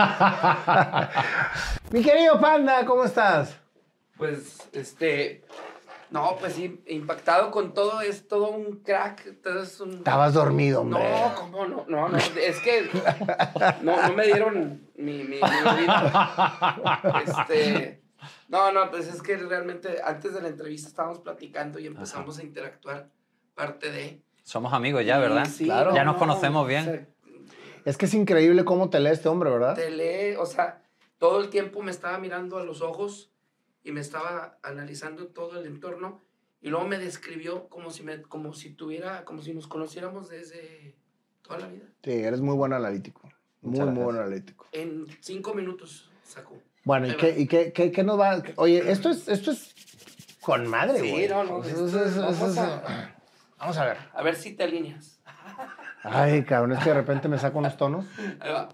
Mi querido Panda, ¿cómo estás? Pues, no, pues sí, impactado con todo, es todo un crack, todo es un... Estabas dormido, hombre. No, ¿cómo no? No, es que no me dieron mi bebida. No, pues es que realmente antes de la entrevista estábamos platicando y empezamos a interactuar parte de... Somos amigos ya, ¿verdad? Sí, claro. Ya nos conocemos bien. O sea, Es que es increíble cómo te lee este hombre, ¿verdad? te lee, o sea, todo el tiempo me estaba mirando a los ojos y me estaba analizando todo el entorno y luego me describió como si nos conociéramos desde toda la vida. Sí, eres muy buen analítico. Muy buen analítico. En 5 minutos sacó. Bueno, ¿y qué nos va? Oye, esto es con madre, Sí, güey. no, Vamos a ver. A ver si te alineas. Ay, cabrón, es que de repente me saco unos tonos. Ahí va.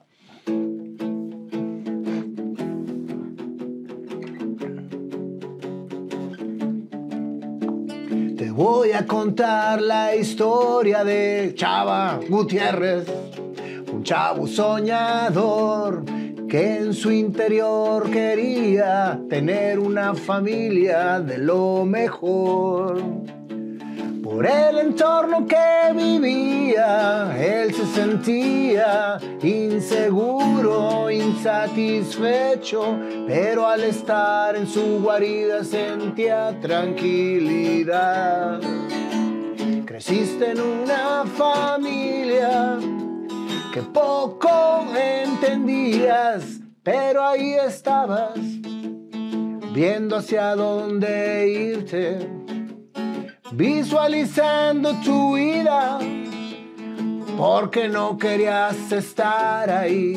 Te voy a contar la historia de Chava Gutiérrez, un chavo soñador que en su interior quería tener una familia de lo mejor. Por el entorno que vivía, él se sentía inseguro, insatisfecho, pero al estar en su guarida sentía tranquilidad. Creciste en una familia que poco entendías, pero ahí estabas, viendo hacia dónde irte, visualizando tu vida, porque no querías estar ahí.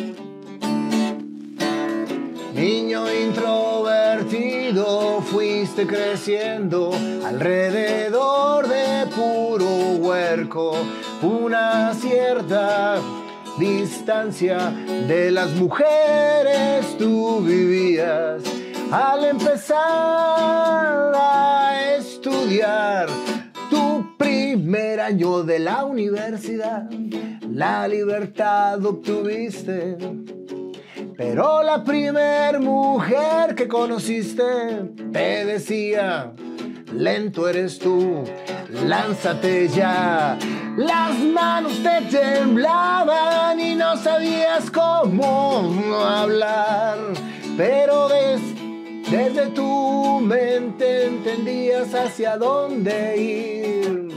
Niño introvertido, fuiste creciendo alrededor de puro huerco, una cierta distancia de las mujeres tú vivías. Al empezar a estudiar tu primer año de la universidad, la libertad obtuviste, pero la primer mujer que conociste te decía: lento eres tú, lánzate ya. Las manos te temblaban y no sabías cómo hablar, pero desde tu mente entendías hacia dónde ir.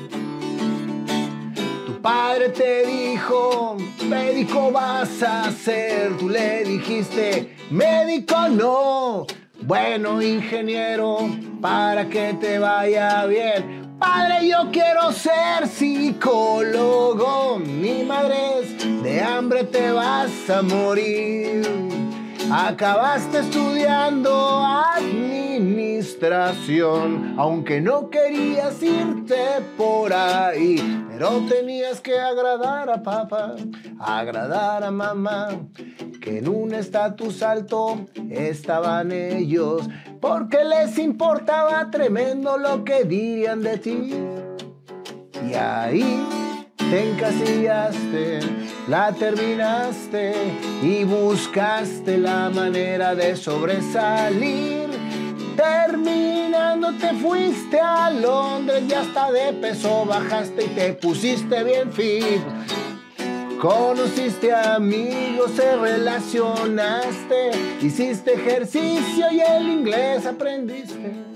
Tu padre te dijo: médico vas a ser. Tú le dijiste: médico no. Bueno, ingeniero, para que te vaya bien. Padre, yo quiero ser psicólogo. Mi madre es de hambre, te vas a morir. Acabaste estudiando administración, aunque no querías irte por ahí, pero tenías que agradar a papá, agradar a mamá, que en un estatus alto estaban ellos, porque les importaba tremendo lo que dirían de ti. Y ahí te encasillaste, la terminaste y buscaste la manera de sobresalir. Terminando te fuiste a Londres y hasta de peso bajaste y te pusiste bien fit. Conociste amigos, te relacionaste, hiciste ejercicio y el inglés aprendiste.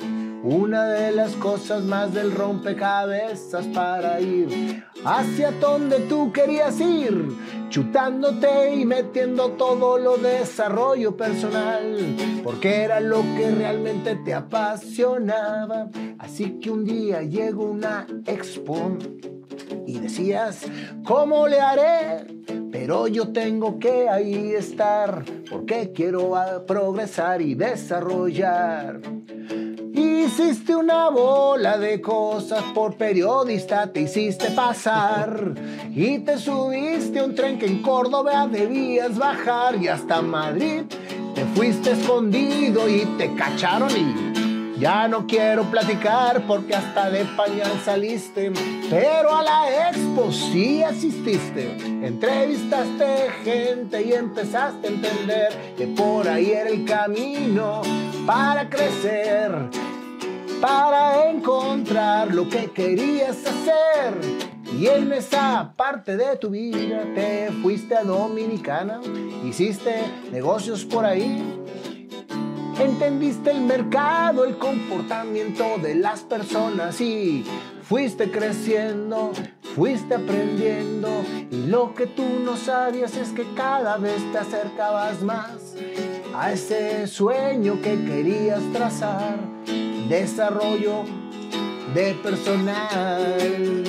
una de las cosas más del rompecabezas para ir hacia donde tú querías ir, chutándote y metiendo todo lo de desarrollo personal, porque era lo que realmente te apasionaba. Así que un día llegó una expo y decías, ¿cómo le haré? Pero yo tengo que ahí estar, porque quiero progresar y desarrollar. Hiciste una bola de cosas, por periodista te hiciste pasar y te subiste a un tren que en Córdoba debías bajar y hasta Madrid te fuiste escondido y te cacharon y ya no quiero platicar porque hasta de pañal saliste, pero a la expo sí asististe, entrevistaste gente y empezaste a entender que por ahí era el camino para crecer, para encontrar lo que querías hacer. Y en esa parte de tu vida te fuiste a Dominicana, hiciste negocios por ahí, entendiste el mercado, el comportamiento de las personas y fuiste creciendo, fuiste aprendiendo. Y lo que tú no sabías es que cada vez te acercabas más a ese sueño que querías trazar, desarrollo de personal.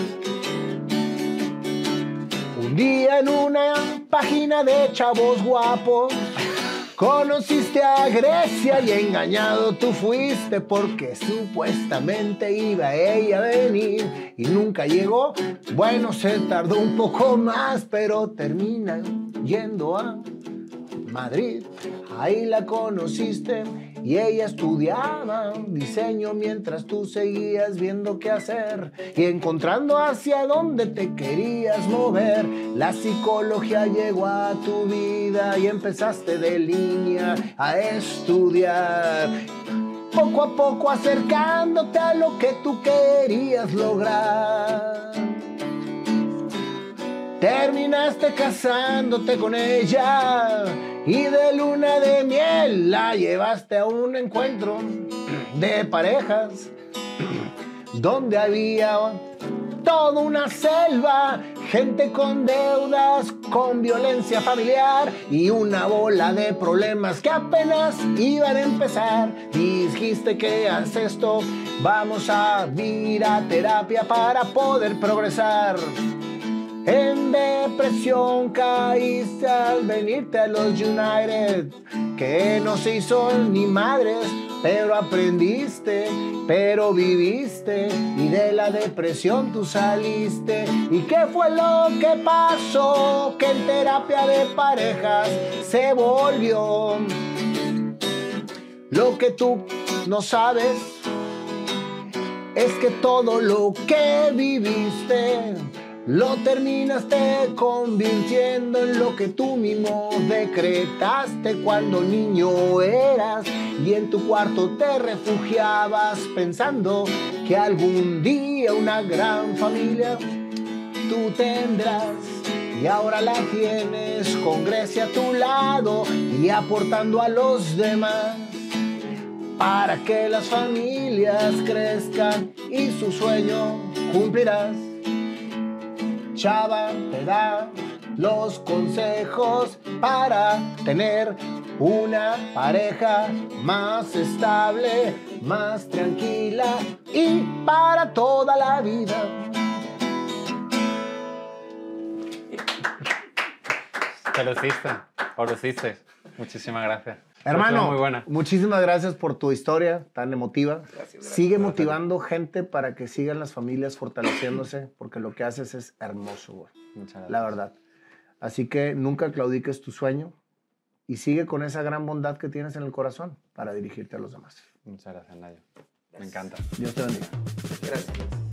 Un día en una página de chavos guapos conociste a Grecia y engañado tú fuiste porque supuestamente iba ella a venir y nunca llegó. Bueno, se tardó un poco más, pero termina yendo a Madrid. Ahí la conociste y ella estudiaba diseño mientras tú seguías viendo qué hacer y encontrando hacia dónde te querías mover. La psicología llegó a tu vida y empezaste de línea a estudiar, poco a poco acercándote a lo que tú querías lograr. Terminaste casándote con ella y de luna de miel la llevaste a un encuentro de parejas donde había toda una selva, gente con deudas, con violencia familiar y una bola de problemas que apenas iban a empezar. Dijiste que haz esto, vamos a ir a terapia para poder progresar. En depresión caíste al venirte a los United, que no se hizo ni madres, pero aprendiste, pero viviste y de la depresión tú saliste. ¿Y qué fue lo que pasó? Que en terapia de parejas se volvió. Lo que tú no sabes es que todo lo que viviste lo terminaste convirtiendo en lo que tú mismo decretaste cuando niño eras y en tu cuarto te refugiabas pensando que algún día una gran familia tú tendrás. Y ahora la tienes con Grecia a tu lado y aportando a los demás para que las familias crezcan y su sueño cumplirás. Chava te da los consejos para tener una pareja más estable, más tranquila y para toda la vida. Te lo hiciste, o lo hiciste. Muchísimas gracias. Hermano, muy buena. Muchísimas gracias por tu historia tan emotiva. Gracias. Sigue motivando gente para que sigan las familias fortaleciéndose, porque lo que haces es hermoso, güey. Muchas gracias. La verdad. Así que nunca claudiques tu sueño y sigue con esa gran bondad que tienes en el corazón para dirigirte a los demás. Muchas gracias, Nayo. Me encanta. Dios te bendiga. Gracias.